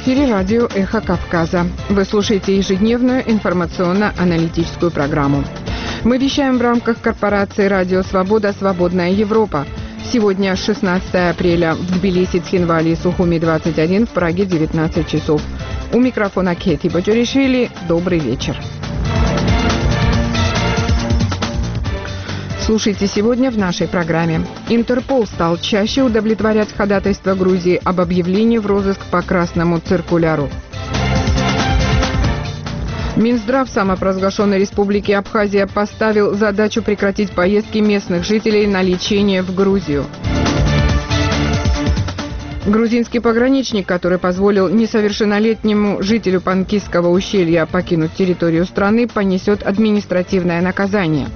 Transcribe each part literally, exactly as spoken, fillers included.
эфире радио «Эхо Кавказа». Вы слушаете ежедневную информационно-аналитическую программу. Мы вещаем в рамках корпорации «Радио Свобода. Свободная Европа». Сегодня шестнадцатое апреля. В Тбилиси, Цхинвале и Сухуми двадцать один, в Праге девятнадцать часов. У микрофона Кети Бочуришвили. Добрый вечер. Слушайте сегодня в нашей программе. Интерпол стал чаще удовлетворять ходатайство Грузии об объявлении в розыск по красному циркуляру. Минздрав самопровозглашенной республики Абхазия поставил задачу прекратить поездки местных жителей на лечение в Грузию. Грузинский пограничник, который позволил несовершеннолетнему жителю Панкисского ущелья покинуть территорию страны, понесет административное наказание.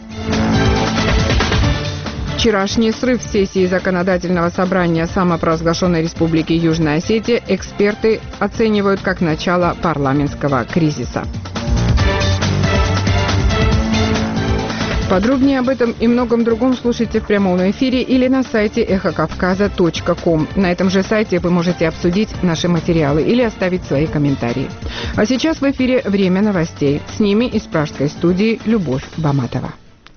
Вчерашний срыв сессии Законодательного собрания самопровозглашенной республики Южная Осетия эксперты оценивают как начало парламентского кризиса. Подробнее об этом и многом другом слушайте в прямом эфире или на сайте эхо кавказа точка ком. На этом же сайте вы можете обсудить наши материалы или оставить свои комментарии. А сейчас в эфире «Время новостей». С ними из пражской студии Любовь Баматова.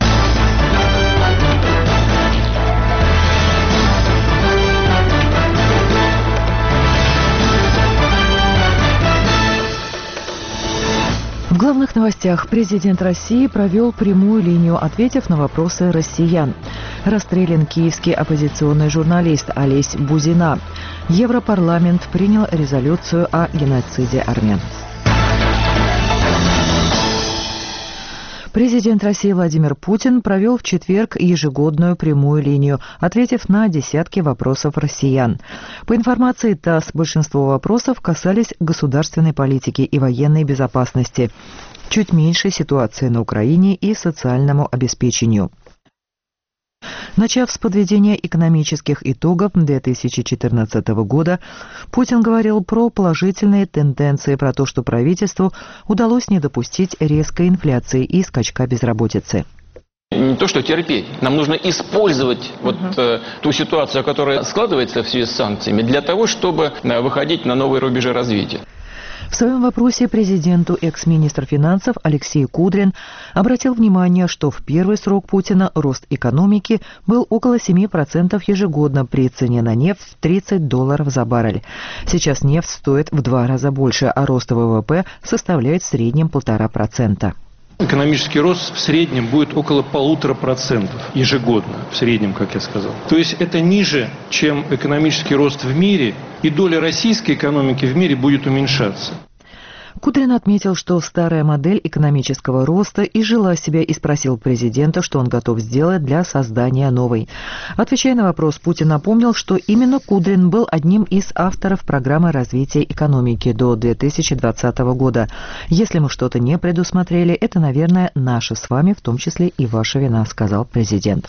В главных новостях президент России провел прямую линию, ответив на вопросы россиян. Расстрелян киевский оппозиционный журналист Олесь Бузина. Европарламент принял резолюцию о геноциде армян. Президент России Владимир Путин провел в четверг ежегодную прямую линию, ответив на десятки вопросов россиян. По информации ТАСС, большинство вопросов касались государственной политики и военной безопасности, чуть меньше ситуации на Украине и социальному обеспечению. Начав с подведения экономических итогов две тысячи четырнадцатого года, Путин говорил про положительные тенденции, про то, что правительству удалось не допустить резкой инфляции и скачка безработицы. Не то, что терпеть. Нам нужно использовать вот э, ту ситуацию, которая складывается в связи с санкциями, для того, чтобы э, выходить на новые рубежи развития. В своем вопросе президенту экс-министр финансов Алексей Кудрин обратил внимание, что в первый срок Путина рост экономики был около семи процентов ежегодно при цене на нефть в тридцать долларов за баррель. Сейчас нефть стоит в два раза больше, а рост ВВП составляет в среднем полтора процента. Экономический рост в среднем будет около полутора процентов ежегодно, в среднем, как я сказал. То есть это ниже, чем экономический рост в мире, и доля российской экономики в мире будет уменьшаться. Кудрин отметил, что старая модель экономического роста изжила себя, и спросил президента, что он готов сделать для создания новой. Отвечая на вопрос, Путин напомнил, что именно Кудрин был одним из авторов программы развития экономики до две тысячи двадцатого года. Если мы что-то не предусмотрели, это, наверное, наша с вами, в том числе и ваша вина, сказал президент.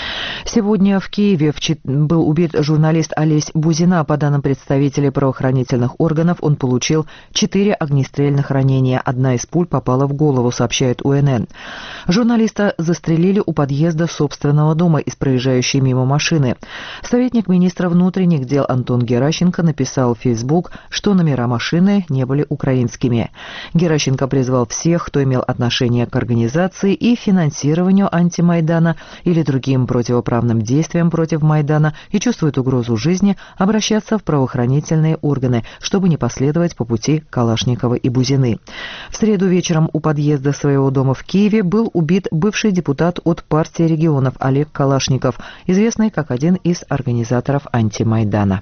Сегодня в Киеве был убит журналист Олесь Бузина. По данным представителей правоохранительных органов, он получил четыре огнестрельных ранения. Одна из пуль попала в голову, сообщает У Эн Эн. Журналиста застрелили у подъезда собственного дома из проезжающей мимо машины. Советник министра внутренних дел Антон Геращенко написал в Facebook, что номера машины не были украинскими. Геращенко призвал всех, кто имел отношение к организации и финансированию антимайдана или другим противоправным действиям против Майдана и чувствует угрозу жизни, обращаться в правоохранительные органы, чтобы не последовать по пути Калашникова и Бузины. В среду вечером у подъезда своего дома в Киеве был убит бывший депутат от партии регионов Олег Калашников, известный как один из организаторов антимайдана.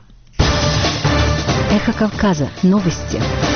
Эхо Кавказа. Новости.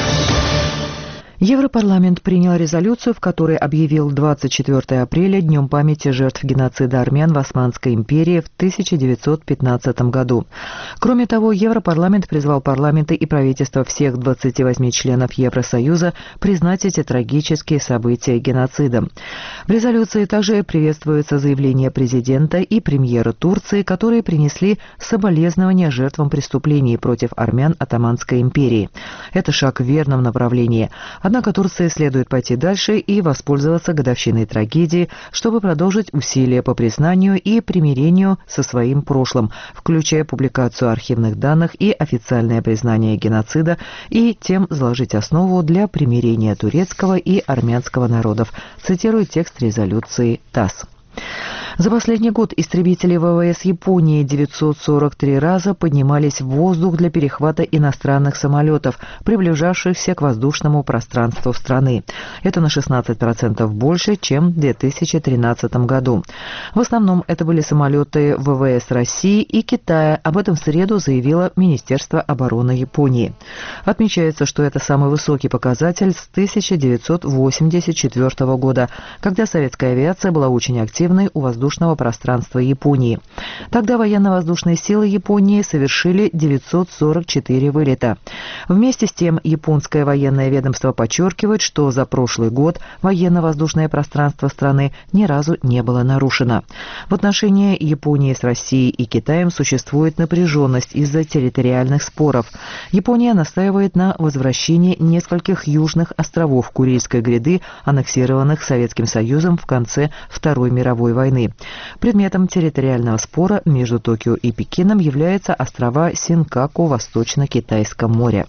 Европарламент принял резолюцию, в которой объявил двадцать четвёртое апреля днем памяти жертв геноцида армян в Османской империи в тысяча девятьсот пятнадцатом году. Кроме того, Европарламент призвал парламенты и правительства всех двадцати восьми членов Евросоюза признать эти трагические события геноцидом. В резолюции также приветствуется заявление президента и премьера Турции, которые принесли соболезнования жертвам преступлений против армян Отtomанской империи. Это шаг в верном направлении. Однако Турции следует пойти дальше и воспользоваться годовщиной трагедии, чтобы продолжить усилия по признанию и примирению со своим прошлым, включая публикацию архивных данных и официальное признание геноцида, и тем заложить основу для примирения турецкого и армянского народов, цитирует текст резолюции ТАСС. За последний год истребители ВВС Японии девятьсот сорок три раза поднимались в воздух для перехвата иностранных самолетов, приближавшихся к воздушному пространству страны. Это на шестнадцать процентов больше, чем в две тысячи тринадцатом году. В основном это были самолеты ВВС России и Китая. Об этом в среду заявило Министерство обороны Японии. Отмечается, что это самый высокий показатель с тысяча девятьсот восемьдесят четвёртого года, когда советская авиация была очень активной у воздушного пространства Японии. Тогда военно-воздушные силы Японии совершили девятьсот сорок четыре вылета. Вместе с тем, японское военное ведомство подчеркивает, что за прошлый год военно-воздушное пространство страны ни разу не было нарушено. В отношении Японии с Россией и Китаем существует напряженность из-за территориальных споров. Япония настаивает на возвращении нескольких южных островов Курильской гряды, аннексированных Советским Союзом в конце Второй мировой войны. Предметом территориального спора между Токио и Пекином являются острова Синкаку в Восточно-Китайском море.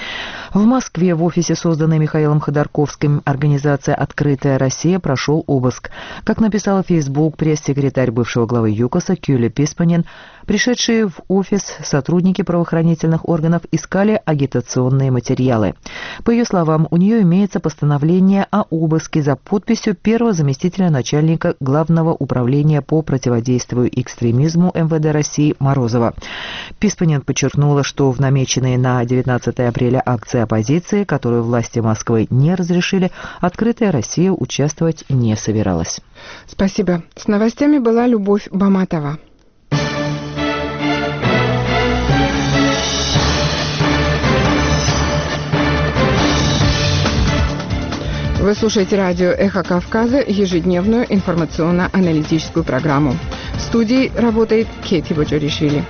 В Москве в офисе, созданной Михаилом Ходорковским, организация «Открытая Россия» прошел обыск. Как написала в Facebook пресс-секретарь бывшего главы ЮКОСа Кюле Писпанин, пришедшие в офис сотрудники правоохранительных органов искали агитационные материалы. По ее словам, у нее имеется постановление о обыске за подписью первого заместителя начальника Главного управления по противодействию экстремизму МВД России Морозова. Писпанин подчеркнула, что в намеченные на девятнадцатое апреля акции оппозиции, которую власти Москвы не разрешили, «Открытая Россия» участвовать не собиралась. Спасибо. С новостями была Любовь Баматова. Вы слушаете радио «Эхо Кавказа», ежедневную информационно-аналитическую программу. В студии работает Кети Боджоришвили.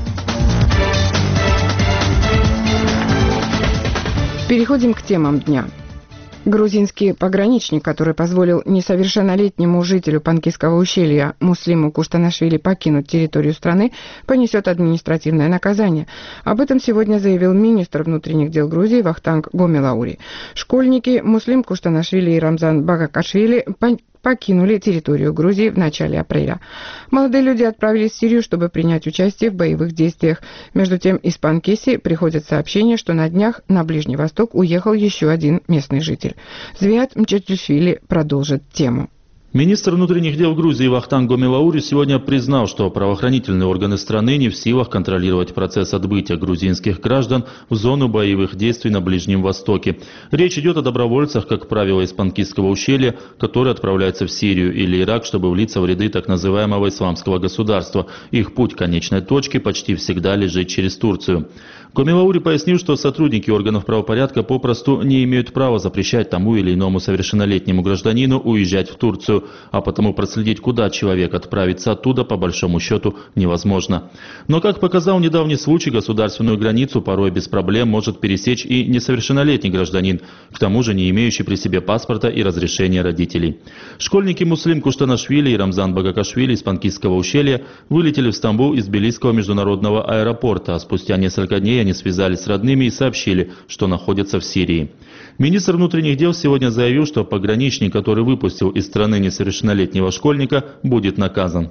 Переходим к темам дня. Грузинский пограничник, который позволил несовершеннолетнему жителю Панкисского ущелья Муслиму Куштанашвили покинуть территорию страны, понесет административное наказание. Об этом сегодня заявил министр внутренних дел Грузии Вахтанг Гомелаури. Школьники Муслим Куштанашвили и Рамзан Багакашвили покинули территорию Грузии в начале апреля. Молодые люди отправились в Сирию, чтобы принять участие в боевых действиях. Между тем, из Панкиси приходят сообщения, что на днях на Ближний Восток уехал еще один местный житель. Звиат Мчатишвили продолжит тему. Министр внутренних дел Грузии Вахтанг Гомелаури сегодня признал, что правоохранительные органы страны не в силах контролировать процесс отбытия грузинских граждан в зону боевых действий на Ближнем Востоке. Речь идет о добровольцах, как правило, из Панкисского ущелья, которые отправляются в Сирию или Ирак, чтобы влиться в ряды так называемого исламского государства. Их путь к конечной точке почти всегда лежит через Турцию. Гомелаури пояснил, что сотрудники органов правопорядка попросту не имеют права запрещать тому или иному совершеннолетнему гражданину уезжать в Турцию, а потому проследить, куда человек отправится оттуда, по большому счету, невозможно. Но, как показал недавний случай, государственную границу порой без проблем может пересечь и несовершеннолетний гражданин, к тому же не имеющий при себе паспорта и разрешения родителей. Школьники Муслим Куштанашвили и Рамзан Багакашвили из Панкисского ущелья вылетели в Стамбул из Тбилисского международного аэропорта, а спустя несколько дней они связались с родными и сообщили, что находятся в Сирии. Министр внутренних дел сегодня заявил, что пограничник, который выпустил из страны несовершеннолетнего школьника, будет наказан.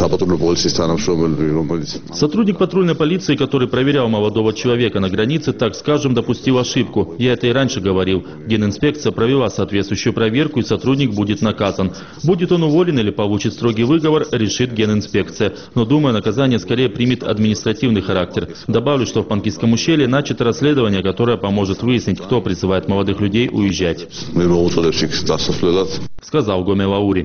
Сотрудник патрульной полиции, который проверял молодого человека на границе, так скажем, допустил ошибку. Я это и раньше говорил. Генинспекция провела соответствующую проверку, и сотрудник будет наказан. Будет он уволен или получит строгий выговор, решит Генинспекция. Но, думаю, наказание скорее примет административный характер. Добавлю, что в Панкисском ущелье начато расследование, которое поможет выяснить, кто призывает молодых людей уезжать. Сказал Гомелаури.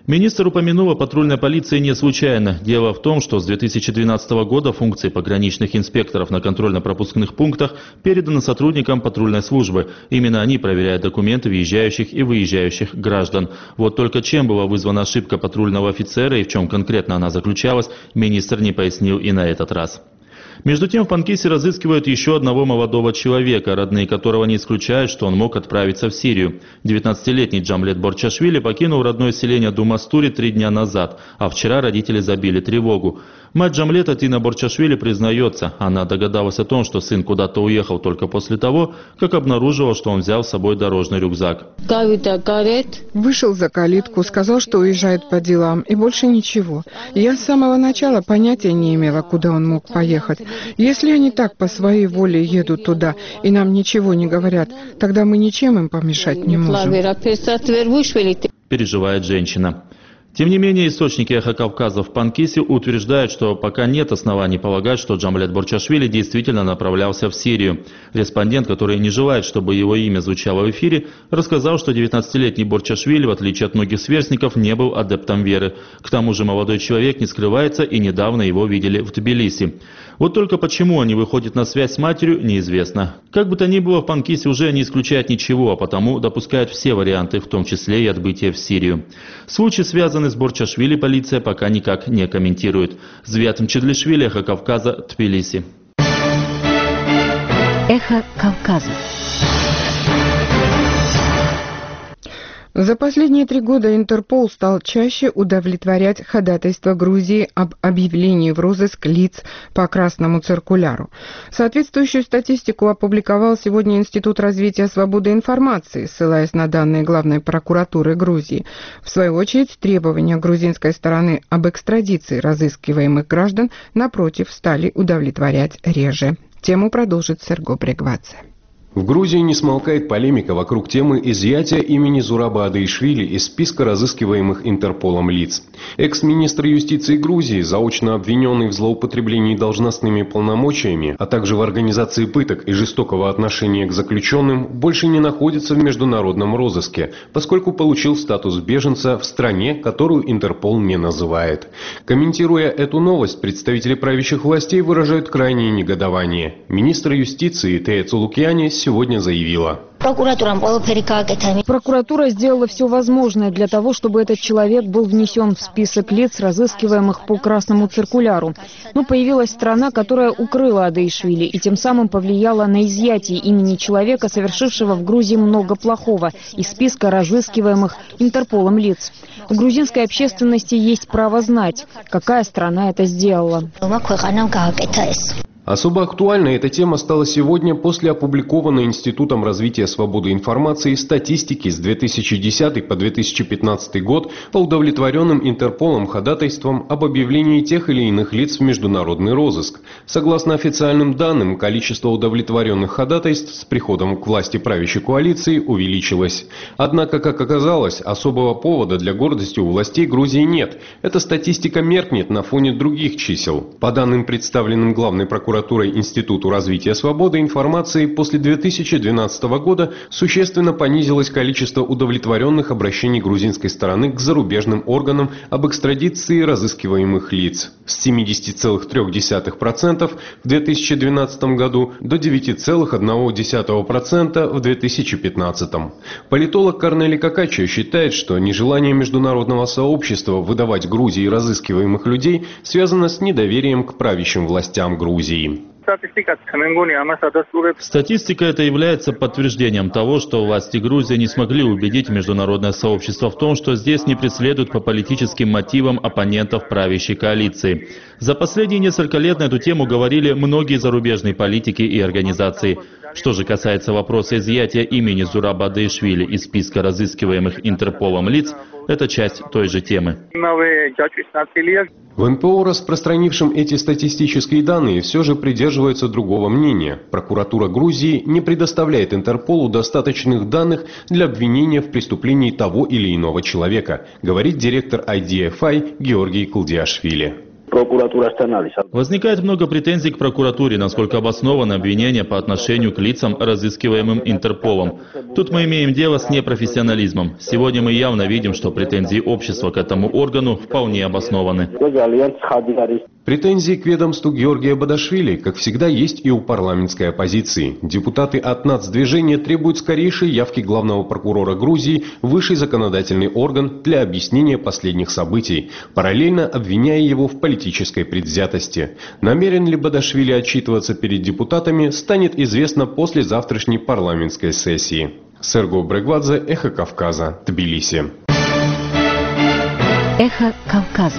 Министр упомянул о патрульной полиции не случайно. Дело в том, что с две тысячи двенадцатого года функции пограничных инспекторов на контрольно-пропускных пунктах переданы сотрудникам патрульной службы. Именно они проверяют документы въезжающих и выезжающих граждан. Вот только чем была вызвана ошибка патрульного офицера и в чем конкретно она заключалась, министр не пояснил и на этот раз. Между тем в Панкисе разыскивают еще одного молодого человека, родные которого не исключают, что он мог отправиться в Сирию. девятнадцатилетний Джамлет Борчашвили покинул родное селение Думастури три дня назад, а вчера родители забили тревогу. Мать Джамлета Тина Борчашвили признается, она догадалась о том, что сын куда-то уехал только после того, как обнаружила, что он взял с собой дорожный рюкзак. Вышел за калитку, сказал, что уезжает по делам, и больше ничего. Я с самого начала понятия не имела, куда он мог поехать. Если они так по своей воле едут туда и нам ничего не говорят, тогда мы ничем им помешать не можем. Переживает женщина. Тем не менее, источники «Эхо Кавказа» в Панкисе утверждают, что пока нет оснований полагать, что Джамлет Борчашвили действительно направлялся в Сирию. Респондент, который не желает, чтобы его имя звучало в эфире, рассказал, что девятнадцатилетний Борчашвили, в отличие от многих сверстников, не был адептом веры. К тому же молодой человек не скрывается, и недавно его видели в Тбилиси. Вот только почему они выходят на связь с матерью, неизвестно. Как бы то ни было, в Панкисе уже не исключает ничего, а потому допускают все варианты, в том числе и отбытие в Сирию. Случай, связанный с Борчашвили, полиция пока никак не комментирует. Звят Мчедлишвили, Эхо Кавказа, Тбилиси. Эхо Кавказа. За последние три года Интерпол стал чаще удовлетворять ходатайство Грузии об объявлении в розыск лиц по красному циркуляру. Соответствующую статистику опубликовал сегодня Институт развития свободы информации, ссылаясь на данные Главной прокуратуры Грузии. В свою очередь, требования грузинской стороны об экстрадиции разыскиваемых граждан, напротив, стали удовлетворять реже. Тему продолжит Серго Брегвадзе. В Грузии не смолкает полемика вокруг темы изъятия имени Зураба Адаишвили из списка разыскиваемых Интерполом лиц. Экс-министр юстиции Грузии, заочно обвиненный в злоупотреблении должностными полномочиями, а также в организации пыток и жестокого отношения к заключенным, больше не находится в международном розыске, поскольку получил статус беженца в стране, которую Интерпол не называет. Комментируя эту новость, представители правящих властей выражают крайнее негодование. Министр юстиции Тея Цулукьяни сегодня заявила: Прокуратура сделала все возможное для того, чтобы этот человек был внесен в список лиц, разыскиваемых по красному циркуляру. Но появилась страна, которая укрыла Адаишвили и тем самым повлияла на изъятие имени человека, совершившего в Грузии много плохого, из списка разыскиваемых Интерполом лиц. У грузинской общественности есть право знать, какая страна это сделала. Особо актуальной эта тема стала сегодня после опубликованной Институтом развития свободы информации статистики с две тысячи десятого по две тысячи пятнадцатый год по удовлетворенным Интерполом ходатайствам об объявлении тех или иных лиц в международный розыск. Согласно официальным данным, количество удовлетворенных ходатайств с приходом к власти правящей коалиции увеличилось. Однако, как оказалось, особого повода для гордости у властей Грузии нет. Эта статистика меркнет на фоне других чисел. По данным, представленным Главной прокуратурой Институту развития свободы информации, после две тысячи двенадцатого года существенно понизилось количество удовлетворенных обращений грузинской стороны к зарубежным органам об экстрадиции разыскиваемых лиц с семидесяти целых трёх десятых процента в две тысячи двенадцатом году до девяти целых одной десятой процента в две тысячи пятнадцатом. Политолог Корнели Какачо считает, что нежелание международного сообщества выдавать Грузии разыскиваемых людей связано с недоверием к правящим властям Грузии. Статистика это является подтверждением того, что власти Грузии не смогли убедить международное сообщество в том, что здесь не преследуют по политическим мотивам оппонентов правящей коалиции. За последние несколько лет на эту тему говорили многие зарубежные политики и организации. Что же касается вопроса изъятия имени Зураба Адаишвили из списка разыскиваемых Интерполом лиц, это часть той же темы. В эн пэ о, распространившем эти статистические данные, все же придерживаются другого мнения. Прокуратура Грузии не предоставляет Интерполу достаточных данных для обвинения в преступлении того или иного человека, говорит директор ай ди эф ай Георгий Кылдиашвили. Возникает много претензий к прокуратуре, насколько обоснованы обвинения по отношению к лицам, разыскиваемым Интерполом. Тут мы имеем дело с непрофессионализмом. Сегодня мы явно видим, что претензии общества к этому органу вполне обоснованы. Претензии к ведомству Георгия Бадашвили, как всегда, есть и у парламентской оппозиции. Депутаты от нацдвижения требуют скорейшей явки главного прокурора Грузии в высший законодательный орган для объяснения последних событий, параллельно обвиняя его в политической предвзятости. Намерен ли Бадашвили отчитываться перед депутатами, станет известно после завтрашней парламентской сессии. Серго Брегвадзе, Эхо Кавказа, Тбилиси. Эхо Кавказа.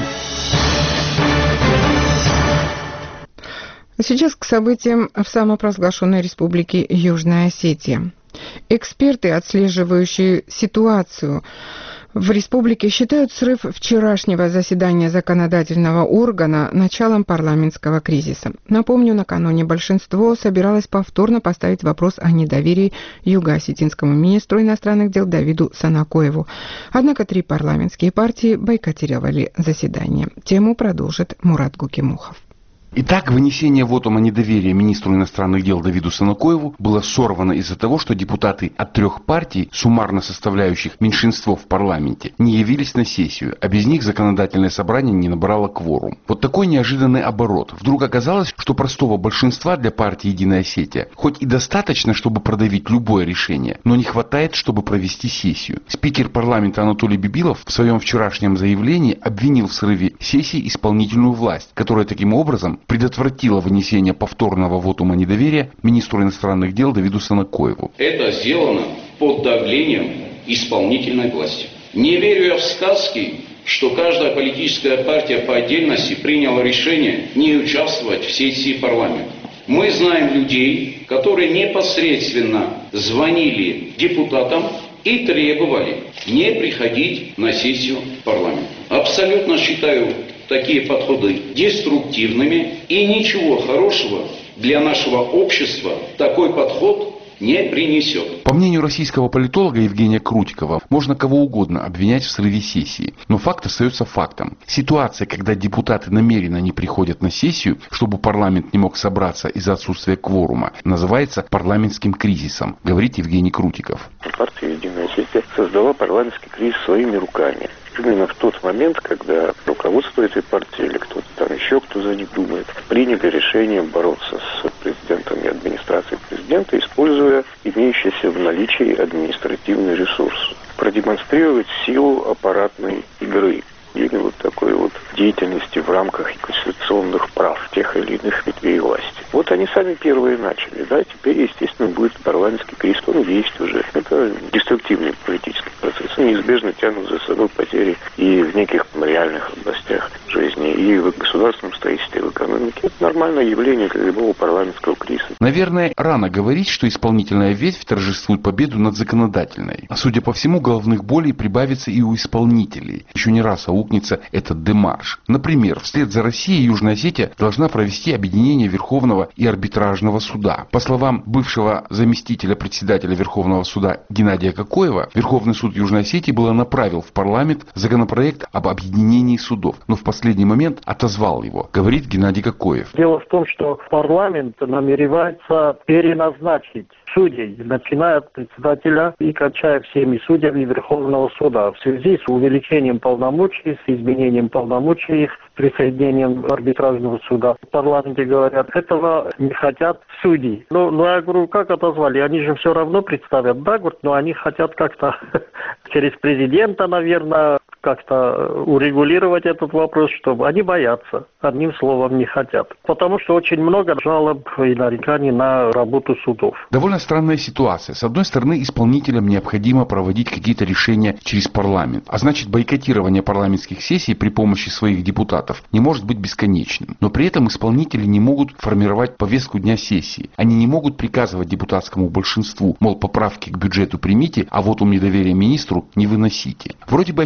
Сейчас к событиям в самопровозглашенной республике Южная Осетия. Эксперты, отслеживающие ситуацию в республике, считают срыв вчерашнего заседания законодательного органа началом парламентского кризиса. Напомню, накануне большинство собиралось повторно поставить вопрос о недоверии юго-осетинскому министру иностранных дел Давиду Санакоеву. Однако три парламентские партии бойкотировали заседание. Тему продолжит Мурат Гукимухов. Итак, вынесение вотума недоверия министру иностранных дел Давиду Санакоеву было сорвано из-за того, что депутаты от трех партий, суммарно составляющих меньшинство в парламенте, не явились на сессию, а без них законодательное собрание не набрало кворум. Вот такой неожиданный оборот. Вдруг оказалось, что простого большинства для партии «Единая Осетия» хоть и достаточно, чтобы продавить любое решение, но не хватает, чтобы провести сессию. Спикер парламента Анатолий Бибилов в своем вчерашнем заявлении обвинил в срыве сессии исполнительную власть, которая таким образом предотвратила вынесение повторного вотума недоверия министру иностранных дел Давиду Санакоеву. Это сделано под давлением исполнительной власти. Не верю я в сказки, что каждая политическая партия по отдельности приняла решение не участвовать в сессии парламента. Мы знаем людей, которые непосредственно звонили депутатам и требовали не приходить на сессию парламента. Абсолютно считаю такие подходы деструктивными, и ничего хорошего для нашего общества такой подход не принесет. По мнению российского политолога Евгения Крутикова, можно кого угодно обвинять в срыве сессии, но факт остается фактом. Ситуация, когда депутаты намеренно не приходят на сессию, чтобы парламент не мог собраться из-за отсутствия кворума, называется парламентским кризисом, говорит Евгений Крутиков. Партия «Единая Осетия» создала парламентский кризис своими руками. Именно в тот момент, когда руководство этой партии или кто-то там еще, кто за них думает, приняли решение бороться с президентом и администрацией президента, используя имеющийся в наличии административный ресурс. Продемонстрировать силу аппаратной игры или вот такой вот деятельности в рамках конституционных прав тех или иных ветвей власти. Вот они сами первые начали, да, теперь, естественно, будет парламентский кризис, он есть уже. Это деструктивный политический процесс, неизбежно тянут за собой потери и в неких реальных областях жизни, и в государственном строительстве, и в экономике. Это нормальное явление для любого парламентского кризиса. Наверное, рано говорить, что исполнительная ветвь торжествует победу над законодательной. А судя по всему, головных болей прибавится и у исполнителей. Еще не раз аукнется этот демарш. Например, вслед за Россией Южная Осетия должна провести объединение Верховного и арбитражного суда. По словам бывшего заместителя председателя Верховного суда Геннадия Кокоева, Верховный суд Южной Осетии было направил в парламент законопроект об объединении судов, но в последний момент отозвал его, говорит Геннадий Кокоев. Дело в том, что парламент намеревается переназначить судей, начиная от председателя и кончая всеми судьями Верховного суда в связи с увеличением полномочий, с изменением полномочий, с присоединением арбитражного суда. В парламенте говорят, этого не хотят судьи. Ну, ну я говорю, как отозвали? Они же все равно представят, да, говорят, но они хотят как-то через президента, наверное, как-то урегулировать этот вопрос, чтобы они боятся, одним словом не хотят. Потому что очень много жалоб и нареканий на работу судов. Довольно странная ситуация. С одной стороны, исполнителям необходимо проводить какие-то решения через парламент. А значит, бойкотирование парламентских сессий при помощи своих депутатов не может быть бесконечным. Но при этом исполнители не могут формировать повестку дня сессии. Они не могут приказывать депутатскому большинству, мол, поправки к бюджету примите, а вот ум недоверия министру не выносите. Вроде бы очевидно.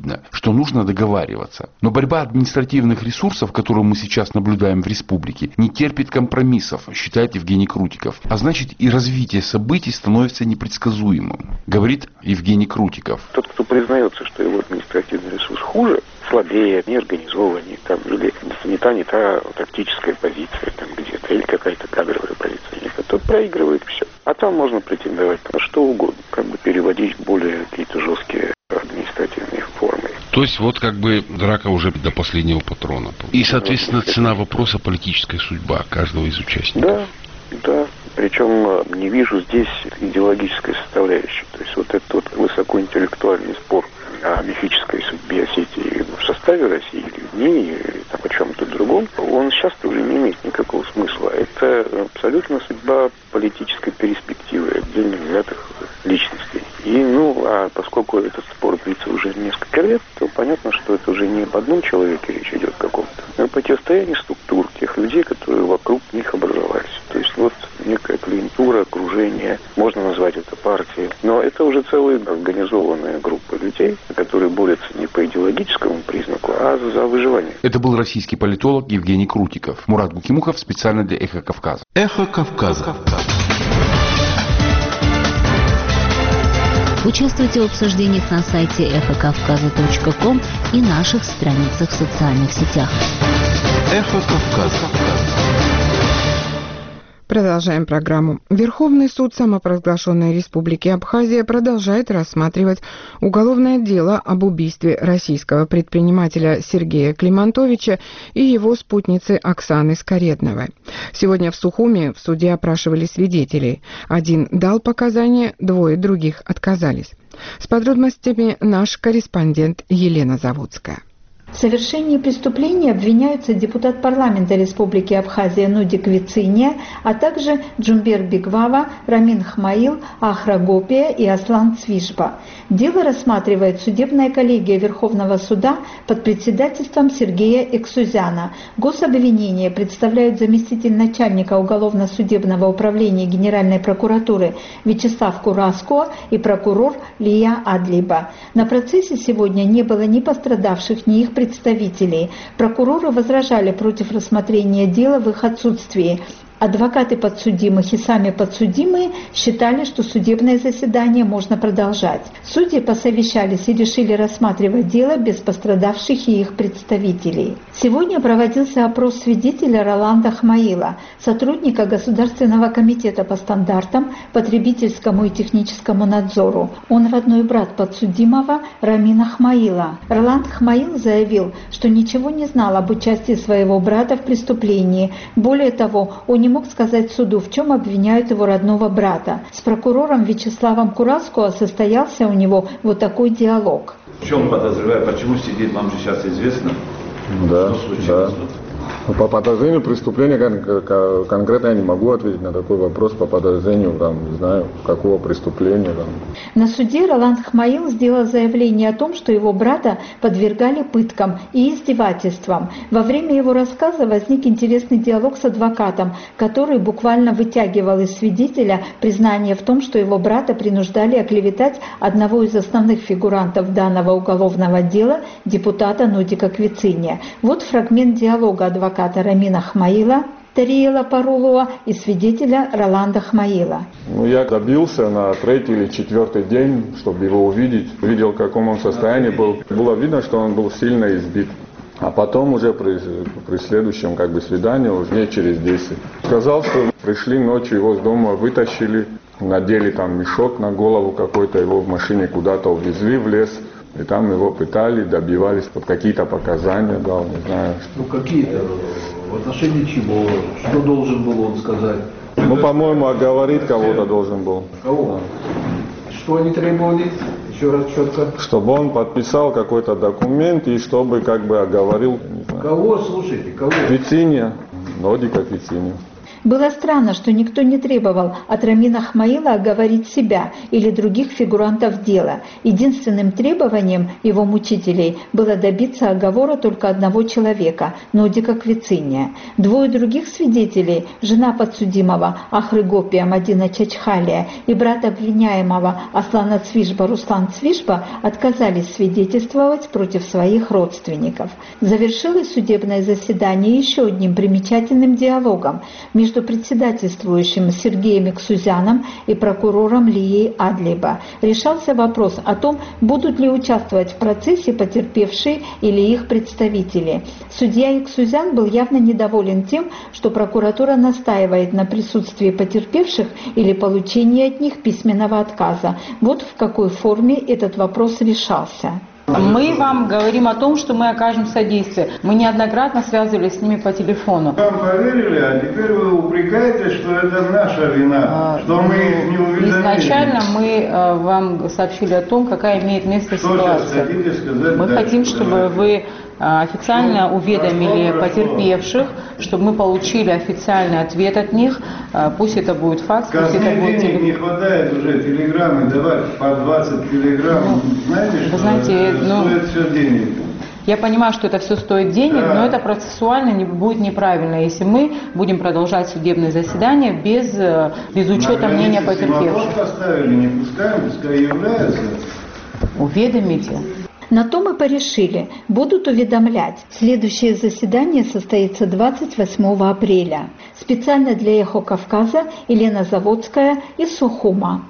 очевидно, что нужно договариваться. Но борьба административных ресурсов, которую мы сейчас наблюдаем в республике, не терпит компромиссов, считает Евгений Крутиков. А значит, и развитие событий становится непредсказуемым, говорит Евгений Крутиков. Тот, кто признается, что его административный ресурс хуже, слабее, неорганизованнее, там, или не та, не та тактическая позиция там где-то, или какая-то кадровая позиция, тот проигрывает все. А там можно претендовать на что угодно, как бы переводить в более какие-то жесткие административные формы. То есть вот как бы драка уже до последнего патрона. И, соответственно, цена вопроса политическая судьба каждого из участников. Да, да. Причем не вижу здесь идеологической составляющей. То есть вот этот вот высокоинтеллектуальный спор о мифической судьбе Осетии в составе России или в ней, или там, о чем-то другом, он сейчас уже не имеет никакого смысла. Это абсолютно судьба политической перспективы отдельно взятых личностей. И, ну, а поскольку этот спор длится уже несколько лет, то понятно, что это уже не об одном человеке речь идет каком-то, а о противостоянии структур, тех людей, которые вокруг них образовались. То есть вот некая клиентура, окружение, можно назвать это партией, но это уже целая организованная группа людей, которые борются не по идеологическому признаку, а за выживание. Это был российский политолог Евгений Крутиков. Мурат Гукимухов специально для «Эхо Кавказа». «Эхо Кавказа». Участвуйте в обсуждениях на сайте эхо кавказа точка ком и наших страницах в социальных сетях. «Эхо Кавказа». Продолжаем программу. Верховный суд самопровозглашенной Республики Абхазия продолжает рассматривать уголовное дело об убийстве российского предпринимателя Сергея Климантовича и его спутницы Оксаны Скоредновой. Сегодня в Сухуми в суде опрашивали свидетелей. Один дал показания, двое других отказались. С подробностями наш корреспондент Елена Заводская. В совершении преступления обвиняются депутат парламента Республики Абхазия Нудик Вициния, а также Джумбер Бигвава, Рамин Хмаил, Ахра Гопия и Аслан Цвишпа. Дело рассматривает судебная коллегия Верховного суда под председательством Сергея Эксузяна. Гособвинение представляют заместитель начальника уголовно-судебного управления Генеральной прокуратуры Вячеслав Кураско и прокурор Лия Адлиба. На процессе сегодня не было ни пострадавших, ни их представителей. Прокуроры возражали против рассмотрения дела в их отсутствии. Адвокаты подсудимых и сами подсудимые считали, что судебное заседание можно продолжать. Судьи посовещались и решили рассматривать дело без пострадавших и их представителей. Сегодня проводился опрос свидетеля Роланда Хмаила, сотрудника Государственного комитета по стандартам, потребительскому и техническому надзору. Он родной брат подсудимого Рамина Хмаила. Роланд Хмаил заявил, что ничего не знал об участии своего брата в преступлении. Более того, он не мог сказать суду, в чем обвиняют его родного брата. С прокурором Вячеславом Кураско состоялся у него вот такой диалог. В чем подозреваю, почему сидит, вам же сейчас известно? Да, да. По подозрению преступления кон- конкретно я не могу ответить на такой вопрос. По подозрению, там, не знаю, какого преступления. Там. На суде Роланд Хмаил сделал заявление о том, что его брата подвергали пыткам и издевательствам. Во время его рассказа возник интересный диалог с адвокатом, который буквально вытягивал из свидетеля признание в том, что его брата принуждали оклеветать одного из основных фигурантов данного уголовного дела, депутата Нудика Квициния. Вот фрагмент диалога адвоката Рамина Хмаила, Тариела Парулова и свидетеля Роланда Хмаила. Ну, я добился на третий или четвертый день, чтобы его увидеть. Видел, в каком он состоянии был. Было видно, что он был сильно избит. А потом уже при, при следующем как бы свидании, уже дней через десять. Сказал, что пришли ночью, его с дома вытащили, надели там мешок на голову какой-то, его в машине куда-то увезли в лес. И там его пытали, добивались, под какие-то показания дал, не знаю. Ну какие-то, в отношении чего, что должен был он сказать? Ну, по-моему, оговорить кого-то должен был. Кого? Да. Что они требовали? Еще раз четко. Чтобы он подписал какой-то документ и чтобы как бы оговорил. Кого, слушайте, кого? Квициния, Нудика Квициния. Было странно, что никто не требовал от Рамина Хмаила оговорить себя или других фигурантов дела. Единственным требованием его мучителей было добиться оговора только одного человека – Нодика Квициния. Двое других свидетелей – жена подсудимого Ахрыгопия Мадина Чачхалия и брат обвиняемого Аслана Цвишба Руслан Цвишба – отказались свидетельствовать против своих родственников. Завершилось судебное заседание еще одним примечательным диалогом между председательствующим Сергеем Иксузяном и прокурором Лией Адлиба. Решался вопрос о том, будут ли участвовать в процессе потерпевшие или их представители. Судья Иксузян был явно недоволен тем, что прокуратура настаивает на присутствии потерпевших или получении от них письменного отказа. Вот в какой форме этот вопрос решался. Мы вам говорим о том, что мы окажем содействие. Мы неоднократно связывались с ними по телефону. Вам поверили, а теперь вы упрекаете, что это наша вина, а, что мы их не увидели. Изначально мы а, вам сообщили о том, какая имеет место что ситуация. Сказать, мы да, хотим, чтобы давайте. вы официально что? уведомили прошло, потерпевших, прошло. чтобы мы получили официальный ответ от них. Пусть это будет факс, пусть это будет телефон. Не хватает уже телеграммы давать по двадцать телеграмм. Ну, знаете, вы что знаете, это ну, стоит все денег. Я понимаю, что это все стоит денег, да. но это процессуально не, будет неправильно, если мы будем продолжать судебное заседание без, без учета На мнения потерпевших. Вопрос поставили, не пускаем, пускай является. Уведомите. На то мы порешили, будут уведомлять. Следующее заседание состоится двадцать восьмого апреля. Специально для «Эхо Кавказа» Елена Заводская из Сухума.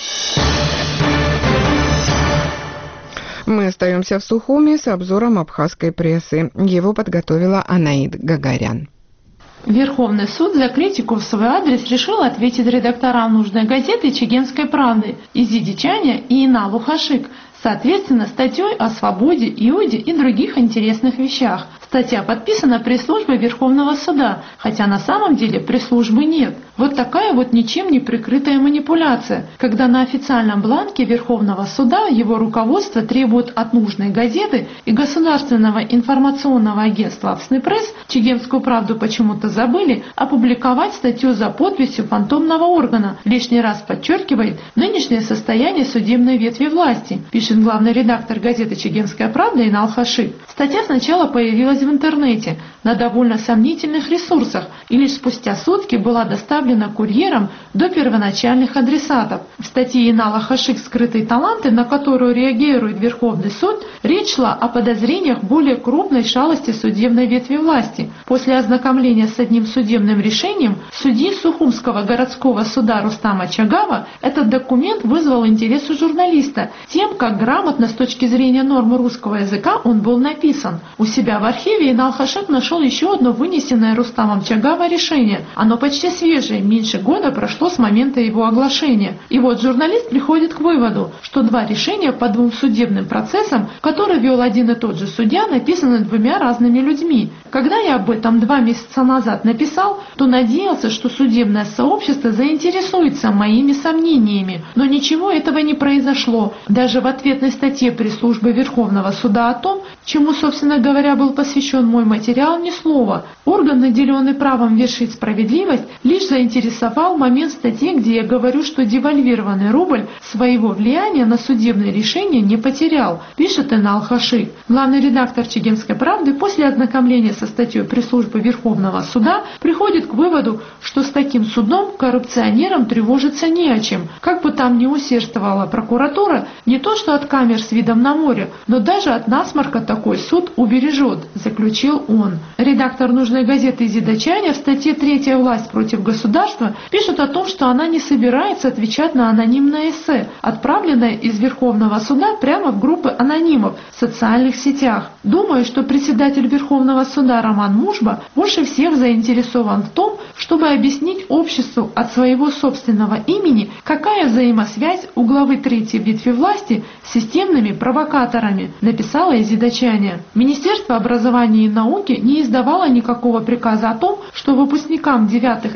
Мы остаемся в Сухуме с обзором абхазской прессы. Его подготовила Анаид Гагарян. Верховный суд за критику в свой адрес решил ответить редакторам нужной газеты «Чегемской правды» Изиди Чаня и Иналу Хашик, соответственно, статьей о свободе, иуде и других интересных вещах. Статья подписана пресс-службой Верховного суда, хотя на самом деле пресс-службы нет. Вот такая вот ничем не прикрытая манипуляция, когда на официальном бланке Верховного суда его руководство требует от нужной газеты и государственного информационного агентства «Авснепресс», «Чегемскую правду» почему-то забыли, опубликовать статью за подписью фантомного органа, лишний раз подчеркивает нынешнее состояние судебной ветви власти, пишет главный редактор газеты «Чегемская правда» Инал Хашик. Статья сначала появилась в интернете на довольно сомнительных ресурсах и лишь спустя сутки была доставлена курьером до первоначальных адресатов. В статье Инала Хашик «Скрытые таланты», на которую реагирует Верховный суд, речь шла о подозрениях более крупной шалости судебной ветви власти. После ознакомления с одним судебным решением судьи Сухумского городского суда Рустама Чагава этот документ вызвал интерес у журналиста тем, как грамотно с точки зрения нормы русского языка он был написан. У себя в архиве Инал Хашик нашел еще одно вынесенное Рустамом Чагава решение. Оно почти свежее, меньше года прошло с момента его оглашения. И вот журналист приходит к выводу, что два решения по двум судебным процессам, которые вел один и тот же судья, написаны двумя разными людьми. Когда я об этом два месяца назад написал, то надеялся, что судебное сообщество заинтересуется моими сомнениями. Но ничего этого не произошло. Даже в ответной статье пресс-службы Верховного суда о том, чему, собственно говоря, был посвящен мой материал, ни слова. Орган, наделенный правом вершить справедливость, лишь заинтересовал момент статьи, где я говорю, что девальвированный рубль своего влияния на судебное решение не потерял, пишет Инал Хашик. Главный редактор «Чегемской правды» после ознакомления со статьей пресс-службы Верховного суда приходит к выводу, что с таким судом коррупционерам тревожиться не о чем. Как бы там ни усердствовала прокуратура, не то что от камер с видом на море, но даже от насморка такой суд убережет, заключил он. Редактор нужной газеты Изида Чаня в статье «Третья власть против государства» пишет о том, что она не собирается отвечать на анонимное эссе, отправленное из Верховного суда прямо в группы анонимов в социальных сетях. Думаю, что председатель Верховного суда Роман Мужба больше всех заинтересован в том, чтобы объяснить обществу от своего собственного имени, какая взаимосвязь у главы третьей ветви власти с системными провокаторами, написала Изида Чаня. Министерство образования и науки не издавало никакого приказа о том, что выпускникам девятых и одиннадцатых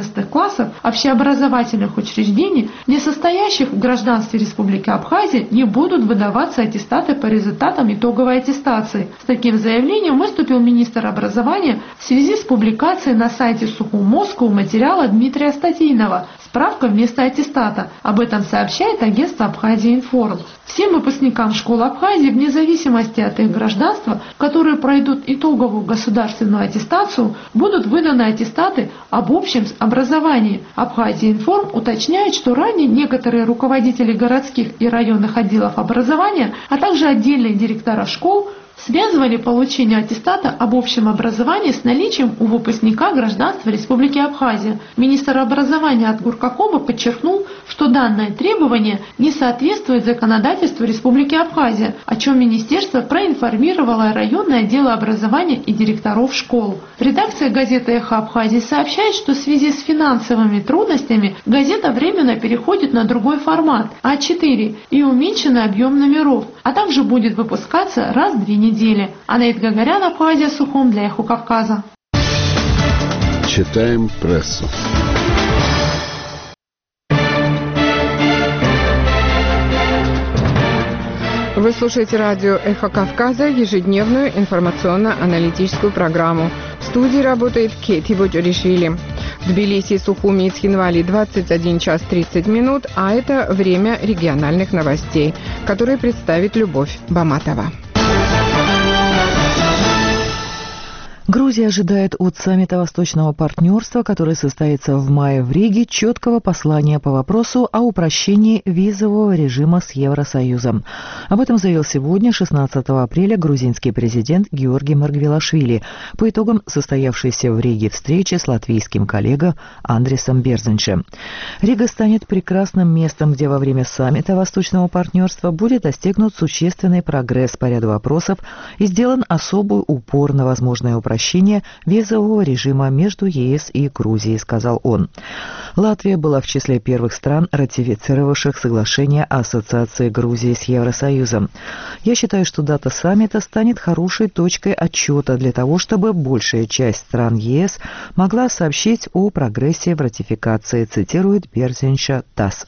одиннадцатых классов общеобразовательных учреждений, не состоящих в гражданстве Республики Абхазия, не будут выдаваться аттестаты по результатам итоговой аттестации. С таким заявлением выступил министр образования в связи с публикацией на сайте Сухумовского материала Дмитрия Статейнова «Справка вместо аттестата». Об этом сообщает агентство Абхазия Информ. Всем выпускникам школ Абхазии, вне зависимости от их гражданства, которые пройдут итоговую государственную аттестацию, будут выданы аттестаты об общем образовании. Абхазия Информ уточняет, что ранее некоторые руководители городских и районных отделов образования, а также отдельные директора школ связывали получение аттестата об общем образовании с наличием у выпускника гражданства Республики Абхазия. Министр образования Атгур Какоба подчеркнул, что данное требование не соответствует законодательству Республики Абхазия, о чем министерство проинформировало районное отдел образования и директоров школ. Редакция газеты «Эхо Абхазии» сообщает, что в связи с финансовыми трудностями газета временно переходит на другой формат – а четыре и уменьшенный объем номеров, а также будет выпускаться раз в две недели. недели. Анаит Гагарян, Абхазия, Сухум для Эхо Кавказа. Читаем прессу. Вы слушаете радио «Эхо Кавказа», ежедневную информационно-аналитическую программу. В студии работает Кети Боджоришвили. В Тбилиси, Сухуми и Цхинвали двадцать один час тридцать минут, а это время региональных новостей, которые представит Любовь Баматова. Грузия ожидает от саммита Восточного партнерства, который состоится в мае в Риге, четкого послания по вопросу о упрощении визового режима с Евросоюзом. Об этом заявил сегодня, шестнадцатого апреля, грузинский президент Георгий Маргвелашвили по итогам состоявшейся в Риге встречи с латвийским коллегой Андресом Берзинчем. Рига станет прекрасным местом, где во время саммита Восточного партнерства будет достигнут существенный прогресс по ряду вопросов и сделан особый упор на возможное упрощение визового режима между ЕС и Грузией, сказал он. Латвия была в числе первых стран, ратифицировавших соглашение о ассоциации Грузии с Евросоюзом. Я считаю, что дата саммита станет хорошей точкой отчета для того, чтобы большая часть стран ЕС могла сообщить о прогрессе в ратификации, цитирует Берзинча ТАСС.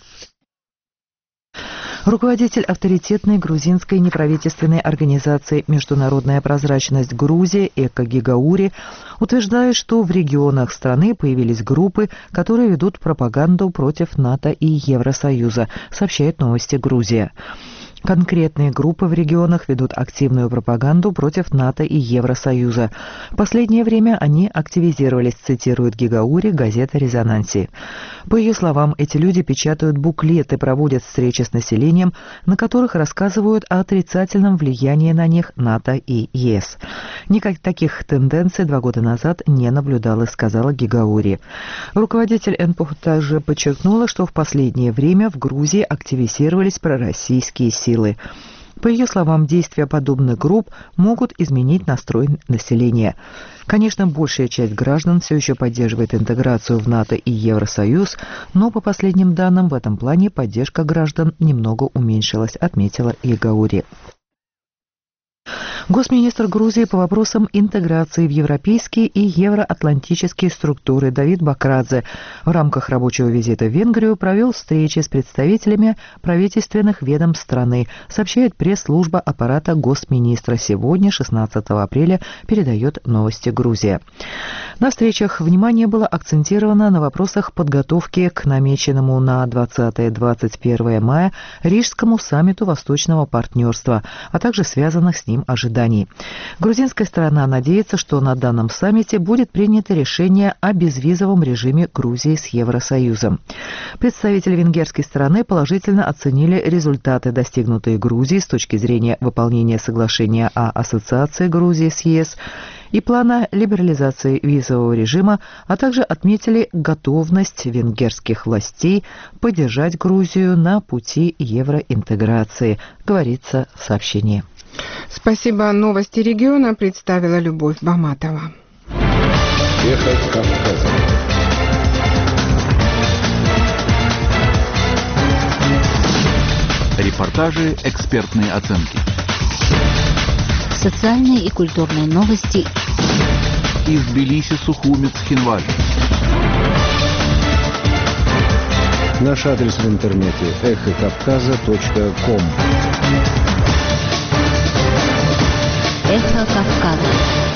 Руководитель авторитетной грузинской неправительственной организации «Международная прозрачность Грузии» Эко Гигаури утверждает, что в регионах страны появились группы, которые ведут пропаганду против НАТО и Евросоюза, сообщает «Новости Грузия». Конкретные группы в регионах ведут активную пропаганду против НАТО и Евросоюза. В последнее время они активизировались, цитирует Гигаури газета «Резонанси». По ее словам, эти люди печатают буклеты, проводят встречи с населением, на которых рассказывают о отрицательном влиянии на них НАТО и ЕС. Никаких таких тенденций два года назад не наблюдалось, сказала Гигаури. Руководитель эн пэ о также подчеркнула, что в последнее время в Грузии активизировались пророссийские силы. По ее словам, действия подобных групп могут изменить настрой населения. Конечно, большая часть граждан все еще поддерживает интеграцию в НАТО и Евросоюз, но по последним данным в этом плане поддержка граждан немного уменьшилась, отметила Гигаури. Госминистр Грузии по вопросам интеграции в европейские и евроатлантические структуры Давид Бакрадзе в рамках рабочего визита в Венгрию провел встречи с представителями правительственных ведомств страны, сообщает пресс-служба аппарата госминистра. Сегодня, шестнадцатого апреля, передает «Новости Грузия». На встречах внимание было акцентировано на вопросах подготовки к намеченному на двадцатое — двадцать первое мая Рижскому саммиту Восточного партнерства, а также связанных с ним ожиданий. Грузинская сторона надеется, что на данном саммите будет принято решение о безвизовом режиме Грузии с Евросоюзом. Представители венгерской стороны положительно оценили результаты, достигнутые Грузией с точки зрения выполнения соглашения о ассоциации Грузии с ЕС и плана либерализации визового режима, а также отметили готовность венгерских властей поддержать Грузию на пути евроинтеграции, говорится в сообщении. Спасибо. Новости региона представила Любовь Баматова. Эхо Кавказа. Репортажи, экспертные оценки. Социальные и культурные новости. Из Тбилиси, Сухуми, Цхинвали. Наш адрес в интернете эхо кавказа точка ком. Эхо Кавказа.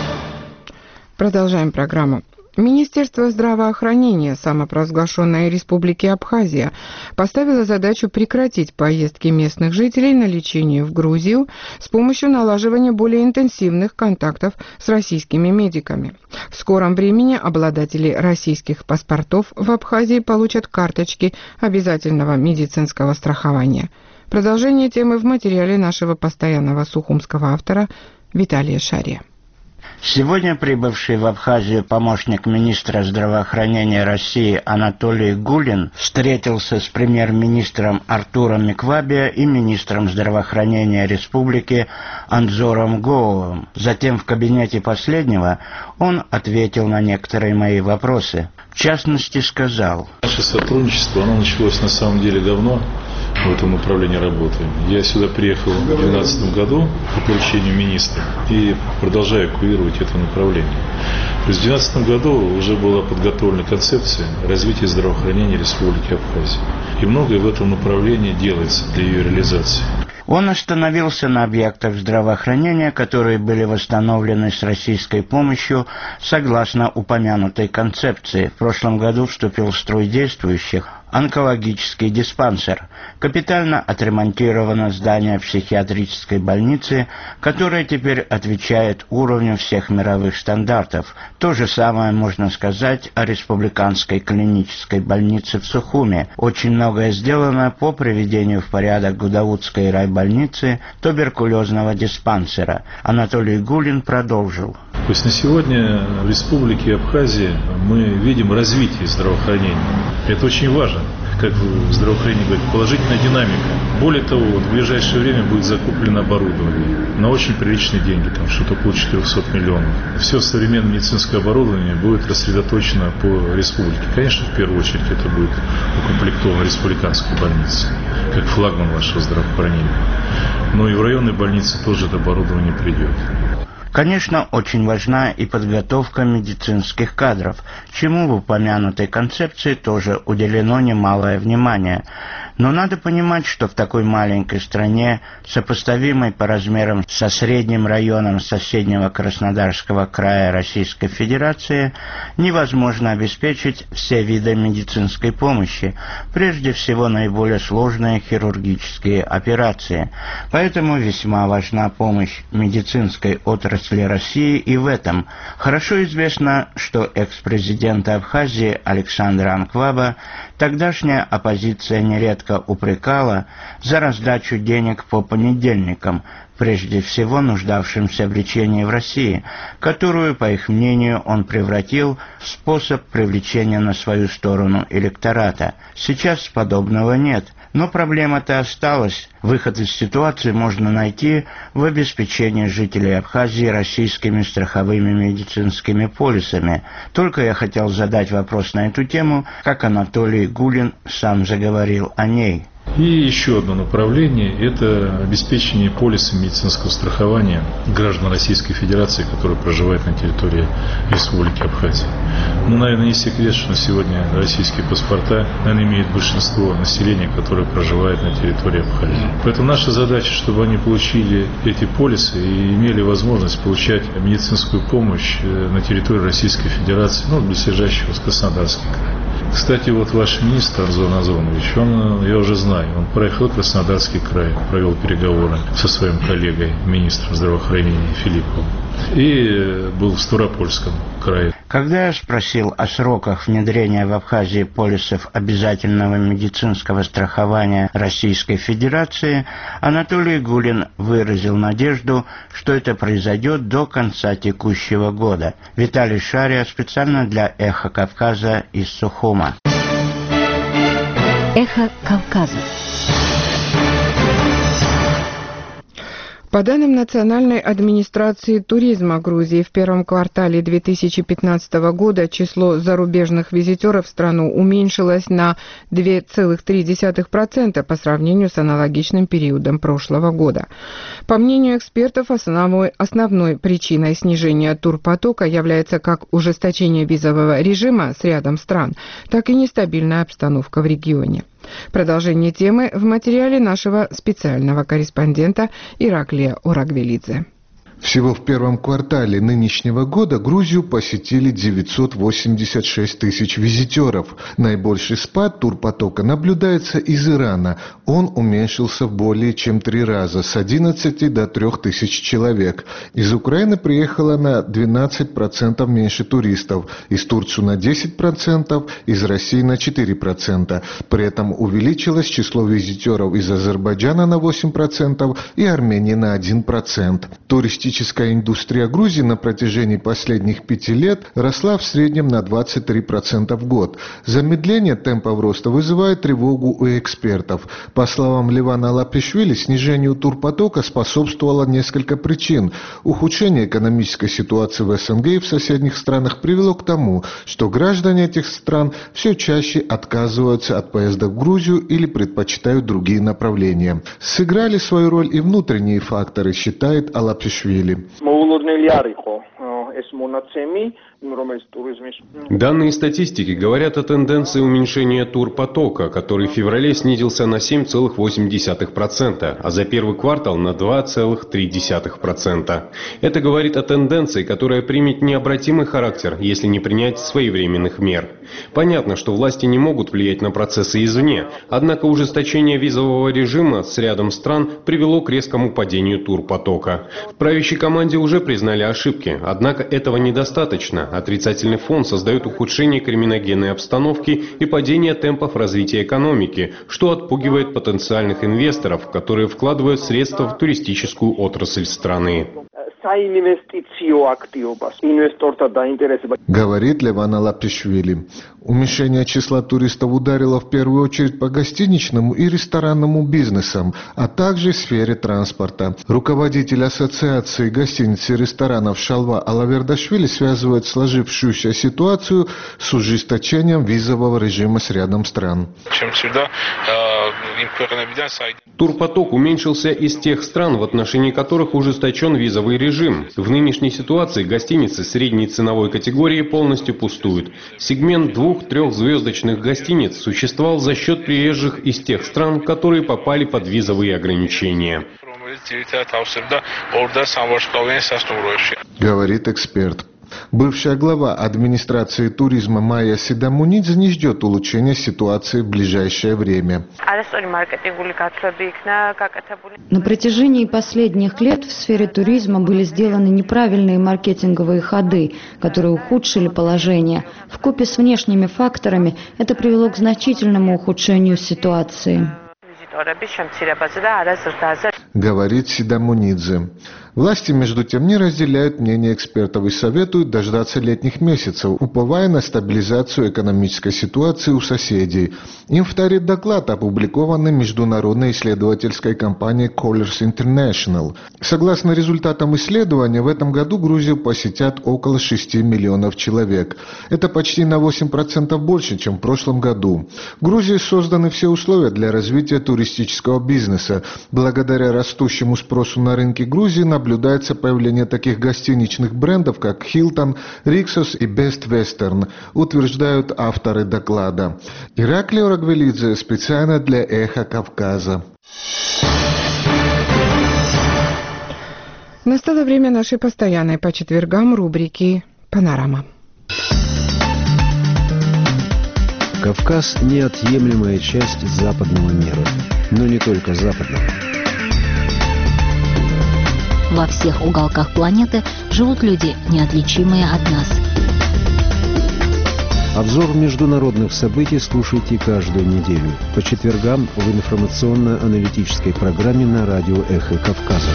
Продолжаем программу. Министерство здравоохранения самопровозглашенной Республики Абхазия поставило задачу прекратить поездки местных жителей на лечение в Грузию с помощью налаживания более интенсивных контактов с российскими медиками. В скором времени обладатели российских паспортов в Абхазии получат карточки обязательного медицинского страхования. Продолжение темы в материале нашего постоянного сухумского автора Виталия Шария. Сегодня прибывший в Абхазию помощник министра здравоохранения России Анатолий Гулин встретился с премьер-министром Артуром Миквабиа и министром здравоохранения республики Анзором Гоовым. Затем в кабинете последнего он ответил на некоторые мои вопросы. В частности, сказал: «Наше сотрудничество, оно началось на самом деле давно. В этом направлении работаем. Я сюда приехал в две тысячи двенадцатом году по поручению министра и продолжаю курировать это направление. То есть в две тысячи двенадцатом году уже была подготовлена концепция развития здравоохранения Республики Абхазия. И многое в этом направлении делается для ее реализации. Он остановился на объектах здравоохранения, которые были восстановлены с российской помощью согласно упомянутой концепции. В прошлом году вступил в строй действующих онкологический диспансер. Капитально отремонтировано здание психиатрической больницы, которое теперь отвечает уровню всех мировых стандартов. То же самое можно сказать о республиканской клинической больнице в Сухуме. Очень многое сделано по приведению в порядок Гудаутской райбольницы, туберкулезного диспансера. Анатолий Гулин продолжил. То есть на сегодня в Республике Абхазия мы видим развитие здравоохранения. Это очень важно, как в здравоохранении говорят, положительная динамика. Более того, вот в ближайшее время будет закуплено оборудование на очень приличные деньги, там что-то около четырехсот миллионов. Все современное медицинское оборудование будет рассредоточено по республике. Конечно, в первую очередь это будет укомплектована республиканская больница, как флагман вашего здравоохранения. Но и в районной больнице тоже это оборудование придет. Конечно, очень важна и подготовка медицинских кадров, чему в упомянутой концепции тоже уделено немалое внимание. Но надо понимать, что в такой маленькой стране, сопоставимой по размерам со средним районом соседнего Краснодарского края Российской Федерации, невозможно обеспечить все виды медицинской помощи, прежде всего наиболее сложные хирургические операции. Поэтому весьма важна помощь медицинской отрасли России и в этом. Хорошо известно, что экс-президента Абхазии Александра Анкваба тогдашняя оппозиция нередко упрекала за раздачу денег по понедельникам, прежде всего нуждавшимся в лечении в России, которую, по их мнению, он превратил в способ привлечения на свою сторону электората. Сейчас подобного нет. Но проблема-то осталась. Выход из ситуации можно найти в обеспечении жителей Абхазии российскими страховыми медицинскими полисами. Только я хотел задать вопрос на эту тему, как Анатолий Гулин сам заговорил о ней. И еще одно направление – это обеспечение полисом медицинского страхования граждан Российской Федерации, которые проживают на территории Республики Абхазия. Ну, наверное, не секрет, что на сегодня российские паспорта, наверное, имеют большинство населения, которое проживает на территории Абхазии. Поэтому наша задача, чтобы они получили эти полисы и имели возможность получать медицинскую помощь на территории Российской Федерации, ну, близлежащего с Краснодарским краем. Кстати, вот ваш министр Анзор Назонович, он, я уже знаю, он проехал Краснодарский край, провел переговоры со своим коллегой, министром здравоохранения Филипповым, и был в Ставропольском крае. Когда я спросил о сроках внедрения в Абхазии полисов обязательного медицинского страхования Российской Федерации, Анатолий Гулин выразил надежду, что это произойдет до конца текущего года. Виталий Шария специально для «Эхо Кавказа» из Сухума. Эхо Кавказа. По данным Национальной администрации туризма Грузии, в первом квартале две тысячи пятнадцатого года число зарубежных визитеров в страну уменьшилось на два целых три десятых процента по сравнению с аналогичным периодом прошлого года. По мнению экспертов, основной, основной причиной снижения турпотока является как ужесточение визового режима с рядом стран, так и нестабильная обстановка в регионе. Продолжение темы в материале нашего специального корреспондента Ираклия Орагвелидзе. Всего в первом квартале нынешнего года Грузию посетили девятьсот восемьдесят шесть тысяч визитеров. Наибольший спад турпотока наблюдается из Ирана. Он уменьшился в более чем три раза, с одиннадцати до трёх тысяч человек. Из Украины приехало на двенадцать процентов меньше туристов, из Турции на десять процентов, из России на четыре процента. При этом увеличилось число визитеров из Азербайджана на восемь процентов и Армении на один процент. Туристические Туристическая индустрия Грузии на протяжении последних пяти лет росла в среднем на двадцать три процента в год. Замедление темпов роста вызывает тревогу у экспертов. По словам Левана Лапишвили, снижению турпотока способствовало несколько причин. Ухудшение экономической ситуации в СНГ и в соседних странах привело к тому, что граждане этих стран все чаще отказываются от поездок в Грузию или предпочитают другие направления. Сыграли свою роль и внутренние факторы, считает Алапишвили. Данные статистики говорят о тенденции уменьшения турпотока, который в феврале снизился на семь целых восемь десятых процента, а за первый квартал на два целых три десятых процента. Это говорит о тенденции, которая примет необратимый характер, если не принять своевременных мер. Понятно, что власти не могут влиять на процессы извне, однако ужесточение визового режима с рядом стран привело к резкому падению турпотока. В правящей команде уже признали ошибки, однако этого недостаточно. Отрицательный фон создает ухудшение криминогенной обстановки и падение темпов развития экономики, что отпугивает потенциальных инвесторов, которые вкладывают средства в туристическую отрасль страны. Говорит Леван Алапишвили. Уменьшение числа туристов ударило в первую очередь по гостиничному и ресторанному бизнесам, а также в сфере транспорта. Руководитель Ассоциации гостиниц и ресторанов Шалва Алавердашвили связывает сложившуюся ситуацию с ужесточением визового режима с рядом стран. Турпоток уменьшился из тех стран, в отношении которых ужесточен визовый режим. В нынешней ситуации гостиницы средней ценовой категории полностью пустуют. Сегмент двух-трехзвездочных гостиниц существовал за счет приезжих из тех стран, которые попали под визовые ограничения. Говорит эксперт. Бывшая глава администрации туризма Майя Сидамунидзе не ждет улучшения ситуации в ближайшее время. На протяжении последних лет в сфере туризма были сделаны неправильные маркетинговые ходы, которые ухудшили положение. Вкупе с внешними факторами это привело к значительному ухудшению ситуации. Говорит Сидамунидзе. Власти, между тем, не разделяют мнение экспертов и советуют дождаться летних месяцев, уповая на стабилизацию экономической ситуации у соседей. Им вторит доклад, опубликованный международной исследовательской компанией Colliers International. Согласно результатам исследования, в этом году Грузию посетят около шести миллионов человек. Это почти на восемь процентов больше, чем в прошлом году. В Грузии созданы все условия для развития туристического бизнеса. Благодаря растущему спросу на рынке Грузии наблюдается появление таких гостиничных брендов, как Hilton, Rixos и Best Western, утверждают авторы доклада. Ираклий Орагвелидзе специально для «Эхо Кавказа». Настало время нашей постоянной по четвергам рубрики «Панорама». Кавказ – неотъемлемая часть западного мира, но не только западного. Во всех уголках планеты живут люди, неотличимые от нас. Обзор международных событий слушайте каждую неделю по четвергам в информационно-аналитической программе на радио «Эхо Кавказа».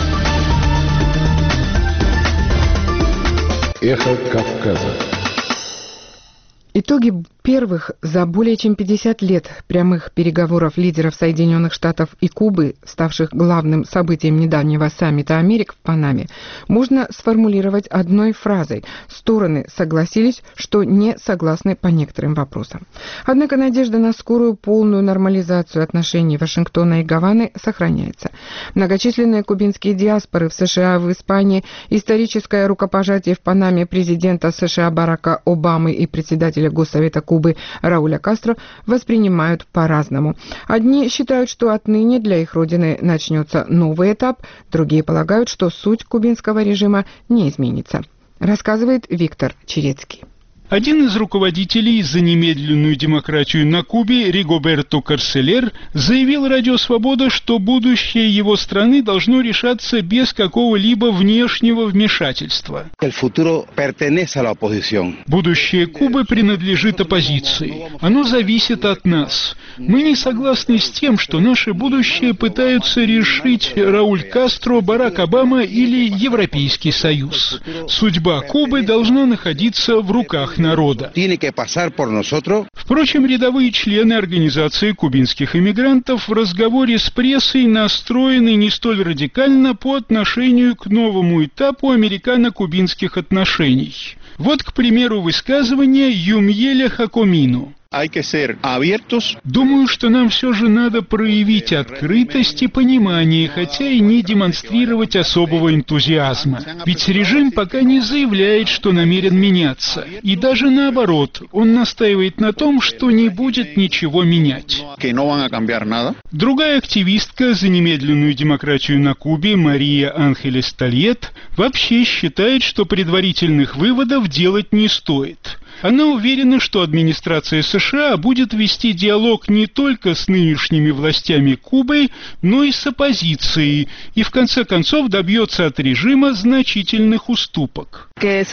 «Эхо Кавказа». Итоги Первых за более чем пятьдесят лет прямых переговоров лидеров Соединенных Штатов и Кубы, ставших главным событием недавнего саммита Америк в Панаме, можно сформулировать одной фразой. Стороны согласились, что не согласны по некоторым вопросам. Однако надежда на скорую полную нормализацию отношений Вашингтона и Гаваны сохраняется. Многочисленные кубинские диаспоры в США, в Испании, историческое рукопожатие в Панаме президента США Барака Обамы и председателя Госсовета Кубы Рауля Кастро воспринимают по-разному. Одни считают, что отныне для их родины начнется новый этап, другие полагают, что суть кубинского режима не изменится. Рассказывает Виктор Черецкий. Один из руководителей за немедленную демократию на Кубе, Ригоберто Карселер, заявил Радио Свобода, что будущее его страны должно решаться без какого-либо внешнего вмешательства. Будущее Кубы принадлежит оппозиции. Оно зависит от нас. Мы не согласны с тем, что наше будущее пытаются решить Рауль Кастро, Барак Обама или Европейский Союз. Судьба Кубы должна находиться в руках народа. Впрочем, рядовые члены Организации кубинских иммигрантов в разговоре с прессой настроены не столь радикально по отношению к новому этапу американо-кубинских отношений. Вот, к примеру, высказывание Юмьеля Хакомину. Думаю, что нам все же надо проявить открытость и понимание, хотя и не демонстрировать особого энтузиазма. Ведь режим пока не заявляет, что намерен меняться. И даже наоборот, он настаивает на том, что не будет ничего менять. Другая активистка за немедленную демократию на Кубе, Мария Анхелес Тольет, вообще считает, что предварительных выводов делать не стоит. Она уверена, что администрация США будет вести диалог не только с нынешними властями Кубы, но и с оппозицией, и в конце концов добьется от режима значительных уступок.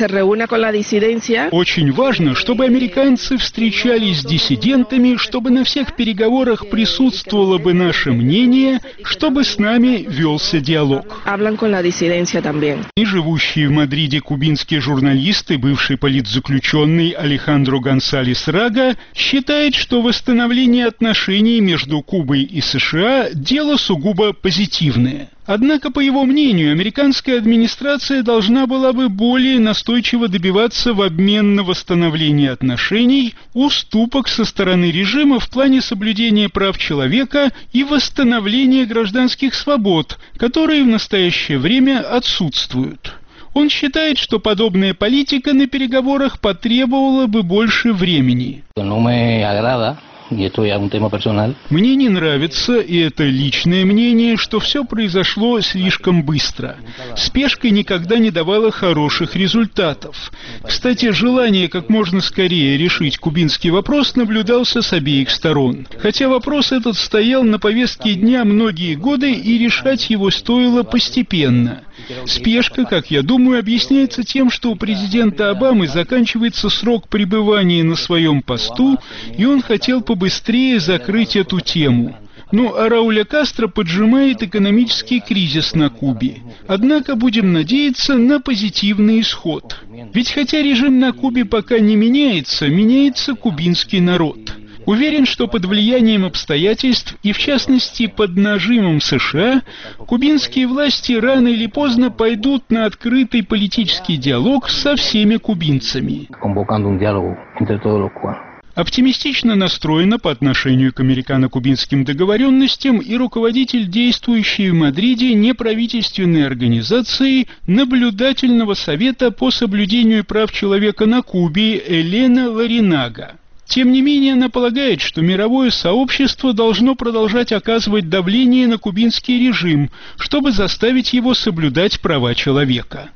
Очень важно, чтобы американцы встречались с диссидентами, чтобы на всех переговорах присутствовало бы наше мнение, чтобы с нами велся диалог. И живущие в Мадриде кубинские журналисты, бывший политзаключенный Алехандро Гонсалес Рага, считает, что восстановление отношений между Кубой и США – дело сугубо позитивное. Однако, по его мнению, американская администрация должна была бы более настойчиво добиваться в обмен на восстановление отношений уступок со стороны режима в плане соблюдения прав человека и восстановления гражданских свобод, которые в настоящее время отсутствуют. Он считает, что подобная политика на переговорах потребовала бы больше времени. Мне не нравится, и это личное мнение, что все произошло слишком быстро. Спешка никогда не давала хороших результатов. Кстати, желание как можно скорее решить кубинский вопрос наблюдался с обеих сторон. Хотя вопрос этот стоял на повестке дня многие годы, и решать его стоило постепенно. Спешка, как я думаю, объясняется тем, что у президента Обамы заканчивается срок пребывания на своем посту, и он хотел побыстрее закрыть эту тему. Ну а Рауля Кастро поджимает экономический кризис на Кубе. Однако будем надеяться на позитивный исход. Ведь хотя режим на Кубе пока не меняется, меняется кубинский народ. Уверен, что под влиянием обстоятельств и, в частности, под нажимом США, кубинские власти рано или поздно пойдут на открытый политический диалог со всеми кубинцами. Оптимистично настроена по отношению к американо-кубинским договоренностям и руководитель действующей в Мадриде неправительственной организации Наблюдательного совета по соблюдению прав человека на Кубе Элена Ларинага. Тем не менее, она полагает, что мировое сообщество должно продолжать оказывать давление на кубинский режим, чтобы заставить его соблюдать права человека.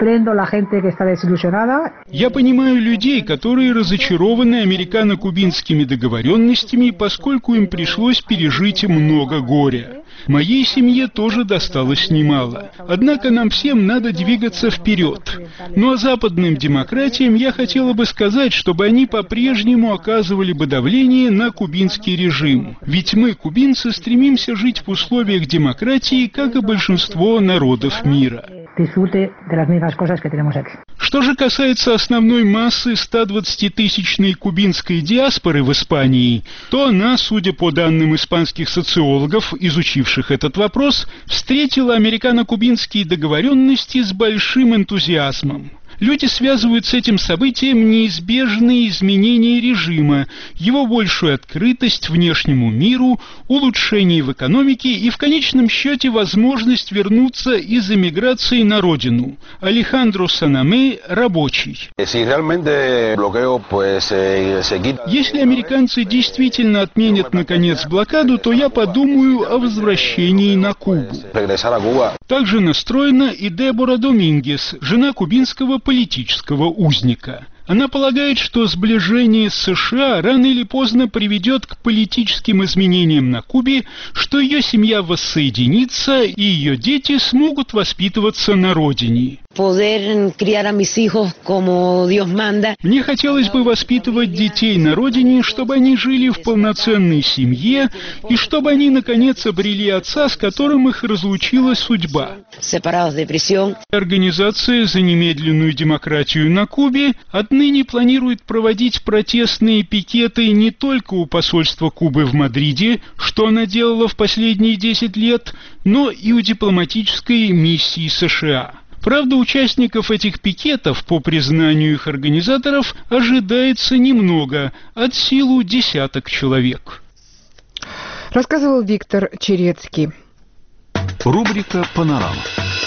Я понимаю людей, которые разочарованы американо-кубинскими договоренностями, поскольку им пришлось пережить много горя. Моей семье тоже досталось немало. Однако нам всем надо двигаться вперед. Ну а западным демократиям я хотела бы сказать, чтобы они по-прежнему оказывали бы давление на кубинский режим. Ведь мы, кубинцы, стремимся жить в условиях демократии, как и большинство народов мира. Что Что же касается основной массы ста двадцатитысячной кубинской диаспоры в Испании, то она, судя по данным испанских социологов, изучивших этот вопрос, встретила американо-кубинские договоренности с большим энтузиазмом. Люди связывают с этим событием неизбежные изменения режима, его большую открытость внешнему миру, улучшение в экономике и, в конечном счете, возможность вернуться из эмиграции на родину. Алехандро Санаме, рабочий. Если американцы действительно отменят, наконец, блокаду, то я подумаю о возвращении на Кубу. Также настроена и Дебора Домингес, жена кубинского политического узника. Она полагает, что сближение с США рано или поздно приведет к политическим изменениям на Кубе, что ее семья воссоединится и ее дети смогут воспитываться на родине. Мне хотелось бы воспитывать детей на родине, чтобы они жили в полноценной семье и чтобы они, наконец, обрели отца, с которым их разлучила судьба. Организация за немедленную демократию на Кубе отныне планирует проводить протестные пикеты не только у посольства Кубы в Мадриде, что она делала в последние десять лет, но и у дипломатической миссии США. Правда, участников этих пикетов, по признанию их организаторов, ожидается немного, от силы десяток человек. Рассказывал Виктор Черецкий. Рубрика «Панорама».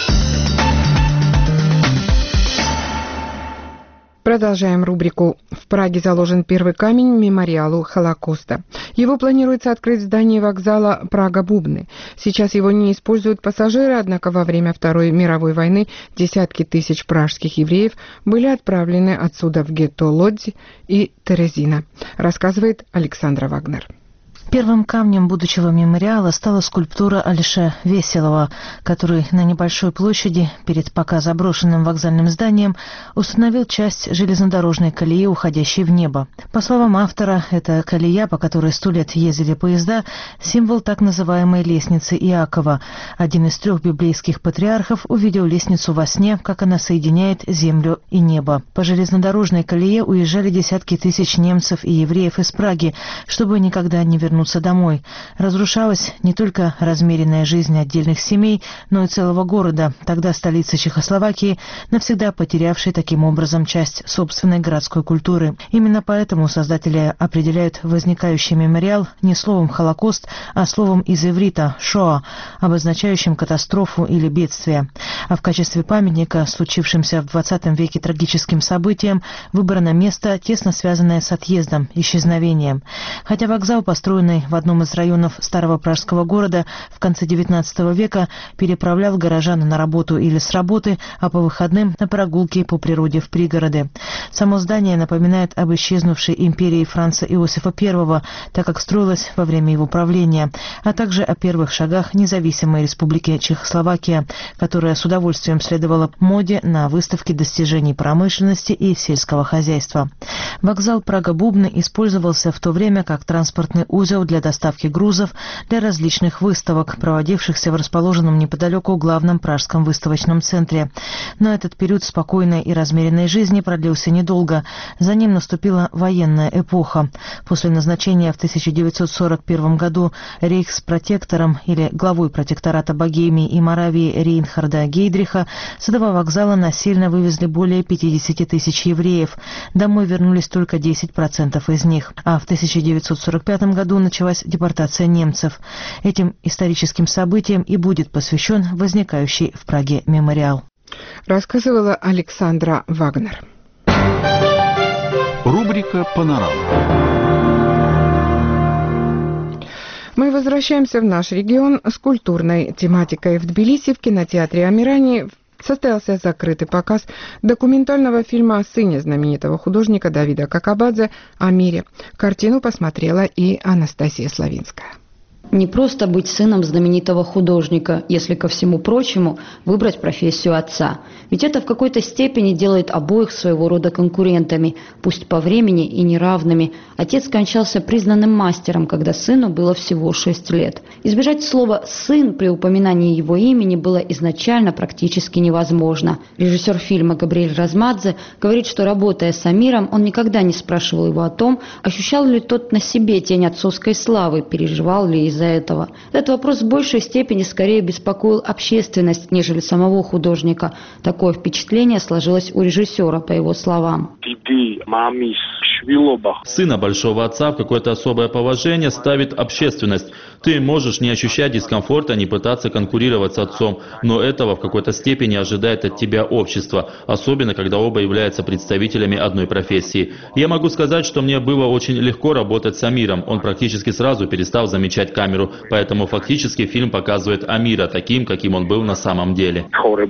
Продолжаем рубрику. В Праге заложен первый камень мемориалу Холокоста. Его планируется открыть в здании вокзала Прага-Бубны. Сейчас его не используют пассажиры, однако во время Второй мировой войны десятки тысяч пражских евреев были отправлены отсюда в гетто Лодзи и Терезина, рассказывает Александра Вагнер. Первым камнем будущего мемориала стала скульптура Алише Веселова, который на небольшой площади перед пока заброшенным вокзальным зданием установил часть железнодорожной колеи, уходящей в небо. По словам автора, эта колея, по которой сто лет ездили поезда, символ так называемой лестницы Иакова. Один из трех библейских патриархов увидел лестницу во сне, как она соединяет землю и небо. По железнодорожной колее уезжали десятки тысяч немцев и евреев из Праги, чтобы никогда не вернуться домой. Разрушалась не только размеренная жизнь отдельных семей, но и целого города, тогда столицы Чехословакии, навсегда потерявшей таким образом часть собственной городской культуры. Именно поэтому создатели определяют возникающий мемориал не словом «Холокост», а словом из иврита «Шоа», обозначающим катастрофу или бедствие. А в качестве памятника случившимся в двадцатом веке трагическим событиям выбрано место, тесно связанное с отъездом, исчезновением. Хотя вокзал, построен в одном из районов старого пражского города в конце девятнадцатого века, переправлял горожан на работу или с работы, а по выходным на прогулки по природе в пригороды. Само здание напоминает об исчезнувшей империи Франца Иосифа Первого, так как строилось во время его правления, а также о первых шагах независимой республики Чехословакия, которая с удовольствием следовала моде на выставке достижений промышленности и сельского хозяйства. Вокзал Прага-Бубны использовался в то время как транспортный узел для доставки грузов для различных выставок, проводившихся в расположенном неподалеку главном пражском выставочном центре. Но этот период спокойной и размеренной жизни продлился недолго. За ним наступила военная эпоха. После назначения в тысяча девятьсот сорок первом году рейхспротектором или главой протектората Богемии и Моравии Рейнхарда Гейдриха с этого вокзала насильно вывезли более пятидесяти тысяч евреев. Домой вернулись только десять процентов из них. А в тысяча девятьсот сорок пятом году началась депортация немцев. Этим историческим событиям и будет посвящен возникающий в Праге мемориал. Рассказывала Александра Вагнер. Рубрика «Панорама». Мы возвращаемся в наш регион с культурной тематикой. В Тбилиси в кинотеатре «Амирани» состоялся закрытый показ документального фильма о сыне знаменитого художника Давида Какабадзе «О мире». Картину посмотрела и Анастасия Славинская. Не просто быть сыном знаменитого художника, если ко всему прочему выбрать профессию отца. Ведь это в какой-то степени делает обоих своего рода конкурентами, пусть по времени и неравными. Отец скончался признанным мастером, когда сыну было всего шесть лет. Избежать слова «сын» при упоминании его имени было изначально практически невозможно. Режиссер фильма Габриэль Размадзе говорит, что, работая с Амиром, он никогда не спрашивал его о том, ощущал ли тот на себе тень отцовской славы, переживал ли из-за этого. Этот вопрос в большей степени скорее беспокоил общественность, нежели самого художника. Такое впечатление сложилось у режиссера, по его словам. Сына большого отца в какое-то особое положение ставит общественность. Ты можешь не ощущать дискомфорта, не пытаться конкурировать с отцом, но этого в какой-то степени ожидает от тебя общество, особенно когда оба являются представителями одной профессии. Я могу сказать, что мне было очень легко работать с Амиром. Он практически сразу перестал замечать камеру, поэтому фактически фильм показывает Амира таким, каким он был на самом деле.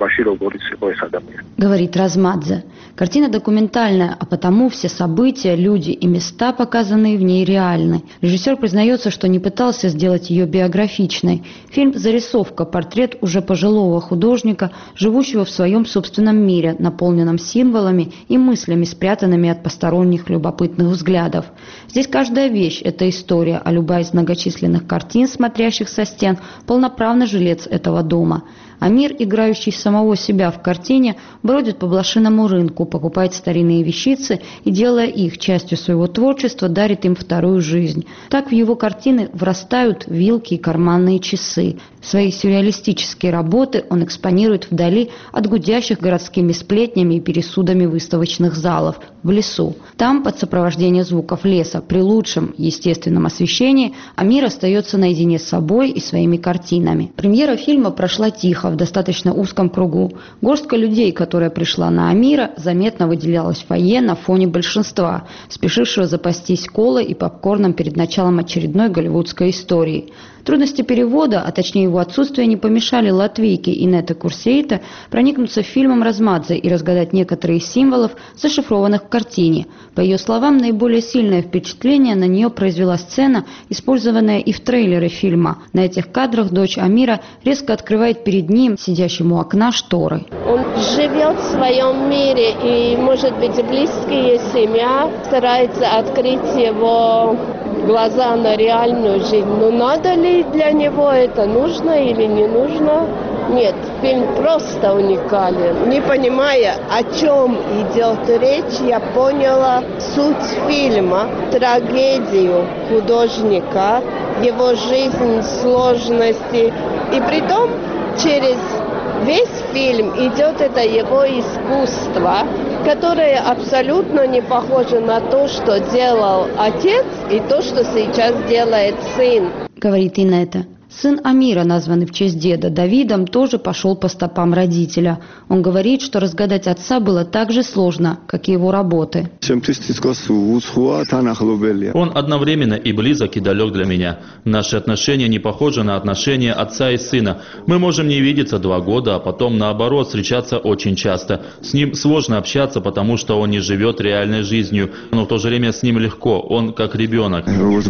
Говорит Размадзе. Картина документальная, а потому все события, люди и места, показанные в ней, реальны. Режиссер признается, что не пытался сделать ее биографичной. Фильм «Зарисовка», портрет уже пожилого художника, живущего в своем собственном мире, наполненном символами и мыслями, спрятанными от посторонних любопытных взглядов. Здесь каждая вещь – это история, а любая из многочисленных картин, смотрящих со стен, полноправный жилец этого дома. Амир, играющий самого себя в картине, бродит по блошиному рынку, покупает старинные вещицы и, делая их частью своего творчества, дарит им вторую жизнь. Так в его картины врастают вилки и карманные часы. Свои сюрреалистические работы он экспонирует вдали от гудящих городскими сплетнями и пересудами выставочных залов, в лесу. Там, под сопровождение звуков леса, при лучшем естественном освещении, Амир остается наедине с собой и своими картинами. Премьера фильма прошла тихо, в достаточно узком кругу. Горстка людей, которая пришла на Амира, заметно выделялась в фойе на фоне большинства, спешившего запастись колой и попкорном перед началом очередной голливудской истории. Трудности перевода, а точнее его отсутствие, не помешали латвийке Инете Курсейте проникнуться фильмом Размадзе и разгадать некоторые из символов, зашифрованных в картине. По ее словам, наиболее сильное впечатление на нее произвела сцена, использованная и в трейлере фильма. На этих кадрах дочь Амира резко открывает перед ним, сидящему у окна, шторы. Он живет в своем мире, и, может быть, близкие, семья старается открыть его глаза на реальную жизнь. Но надо ли для него это, нужно или не нужно? Нет, фильм просто уникален. Не понимая, о чем идет речь, я поняла суть фильма, трагедию художника, его жизнь, сложности. И притом через весь фильм идет это его искусство, которое абсолютно не похоже на то, что делал отец, и то, что сейчас делает сын. Говорит Инета. Сын Амира, названный в честь деда Давидом, тоже пошел по стопам родителя. Он говорит, что разгадать отца было так же сложно, как и его работы. Он одновременно и близок, и далек для меня. Наши отношения не похожи на отношения отца и сына. Мы можем не видеться два года, а потом, наоборот, встречаться очень часто. С ним сложно общаться, потому что он не живет реальной жизнью, но в то же время с ним легко, он как ребенок.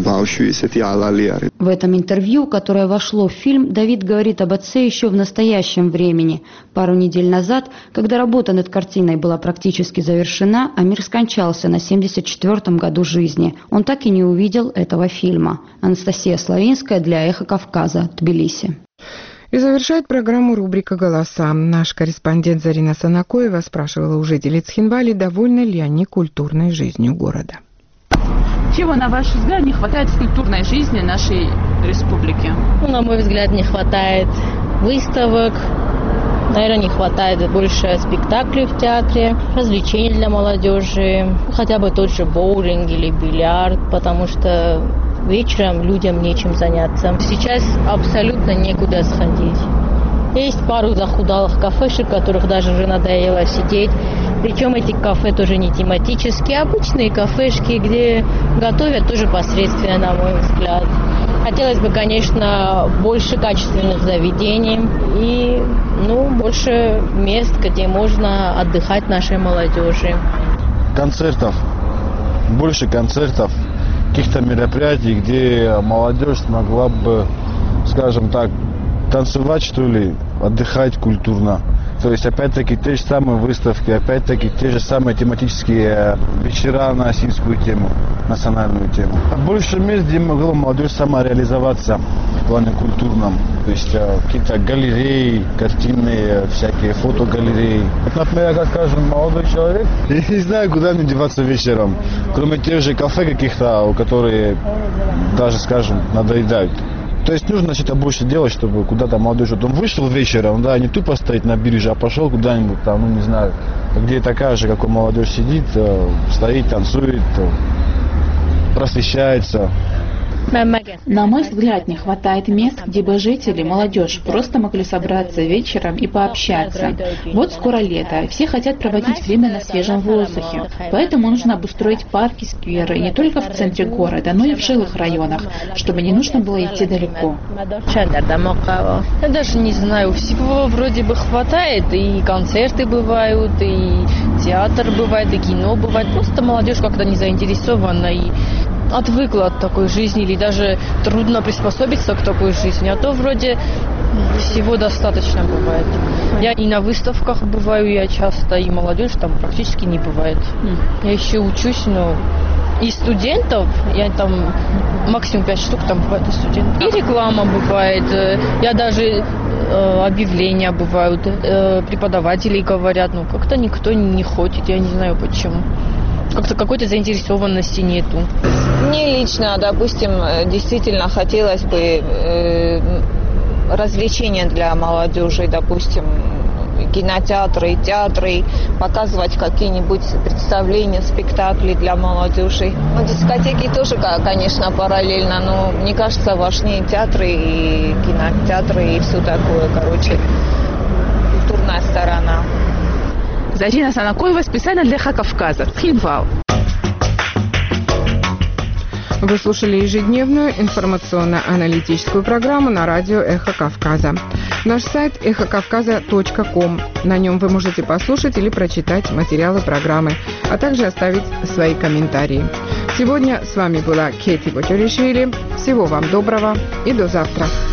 В этом интервью, которое вошло в фильм, Давид говорит об отце еще в настоящем времени. Пару недель назад, когда работа над картиной была практически завершена, Амир скончался на семьдесят четвёртом году жизни. Он так и не увидел этого фильма. Анастасия Славинская для «Эхо Кавказа», Тбилиси. И завершает программу рубрика «Голоса». Наш корреспондент Зарина Санакоева спрашивала у жителей Цхинвали, довольны ли они культурной жизнью города. Чего, на ваш взгляд, не хватает в культурной жизни нашей республики? Ну, на мой взгляд, не хватает выставок, наверное, не хватает больше спектаклей в театре, развлечений для молодежи, хотя бы тот же боулинг или бильярд, потому что вечером людям нечем заняться. Сейчас абсолютно некуда сходить. Есть пару захудалых кафешек, в которых даже уже надоело сидеть. Причем эти кафе тоже не тематические, обычные кафешки, где готовят тоже посредственно, на мой взгляд. Хотелось бы, конечно, больше качественных заведений и ну, больше мест, где можно отдыхать нашей молодежи. Концертов, больше концертов каких-то мероприятий, где молодежь смогла бы, скажем так, танцевать, что ли, отдыхать культурно. То есть, опять-таки, те же самые выставки, опять-таки, те же самые тематические вечера на осинскую тему, национальную тему. Больше мест, где могла молодежь сама реализоваться в плане культурном. То есть, какие-то галереи, картины, всякие фотогалереи. Например, как скажем, молодой человек, я не знаю, куда мне деваться вечером, кроме тех же кафе каких-то, которые даже, скажем, надоедают. То есть нужно что-то больше делать, чтобы куда-то молодежь... Вот он вышел вечером, да, не тупо стоит на бирже, а пошел куда-нибудь там, ну не знаю, где такая же, как у молодежь сидит, стоит, танцует, просвещается. На мой взгляд, не хватает мест, где бы жители, молодежь просто могли собраться вечером и пообщаться. Вот скоро лето, все хотят проводить время на свежем воздухе. Поэтому нужно обустроить парки, скверы не только в центре города, но и в жилых районах, чтобы не нужно было идти далеко. Я даже не знаю, всего вроде бы хватает, и концерты бывают, и театр бывает, и кино бывает. Просто молодежь как-то не заинтересована и отвыкла от такой жизни, или даже трудно приспособиться к такой жизни, а то вроде всего достаточно бывает. Я и на выставках бываю, я часто, и молодежь там практически не бывает. Я еще учусь, но и студентов, я там максимум пять штук там бывает и студентов. И реклама бывает, я даже э, объявления бывают, э, преподаватели говорят, ну как-то никто не хочет, я не знаю почему. Как-то какой-то заинтересованности нету. Мне лично, допустим, действительно хотелось бы э, развлечения для молодежи, допустим, кинотеатры, театры, показывать какие-нибудь представления, спектакли для молодежи. Ну, дискотеки тоже, конечно, параллельно, но мне кажется, важнее театры и кинотеатры и все такое, короче, культурная сторона. Зарина Санакоева специально для Ха-Кавказа. Хинвал. Вы слушали ежедневную информационно-аналитическую программу на радио «Эхо Кавказа». Наш сайт эхо кавказа точка ком. На нем вы можете послушать или прочитать материалы программы, а также оставить свои комментарии. Сегодня с вами была Кети Ботюришвили. Всего вам доброго и до завтра.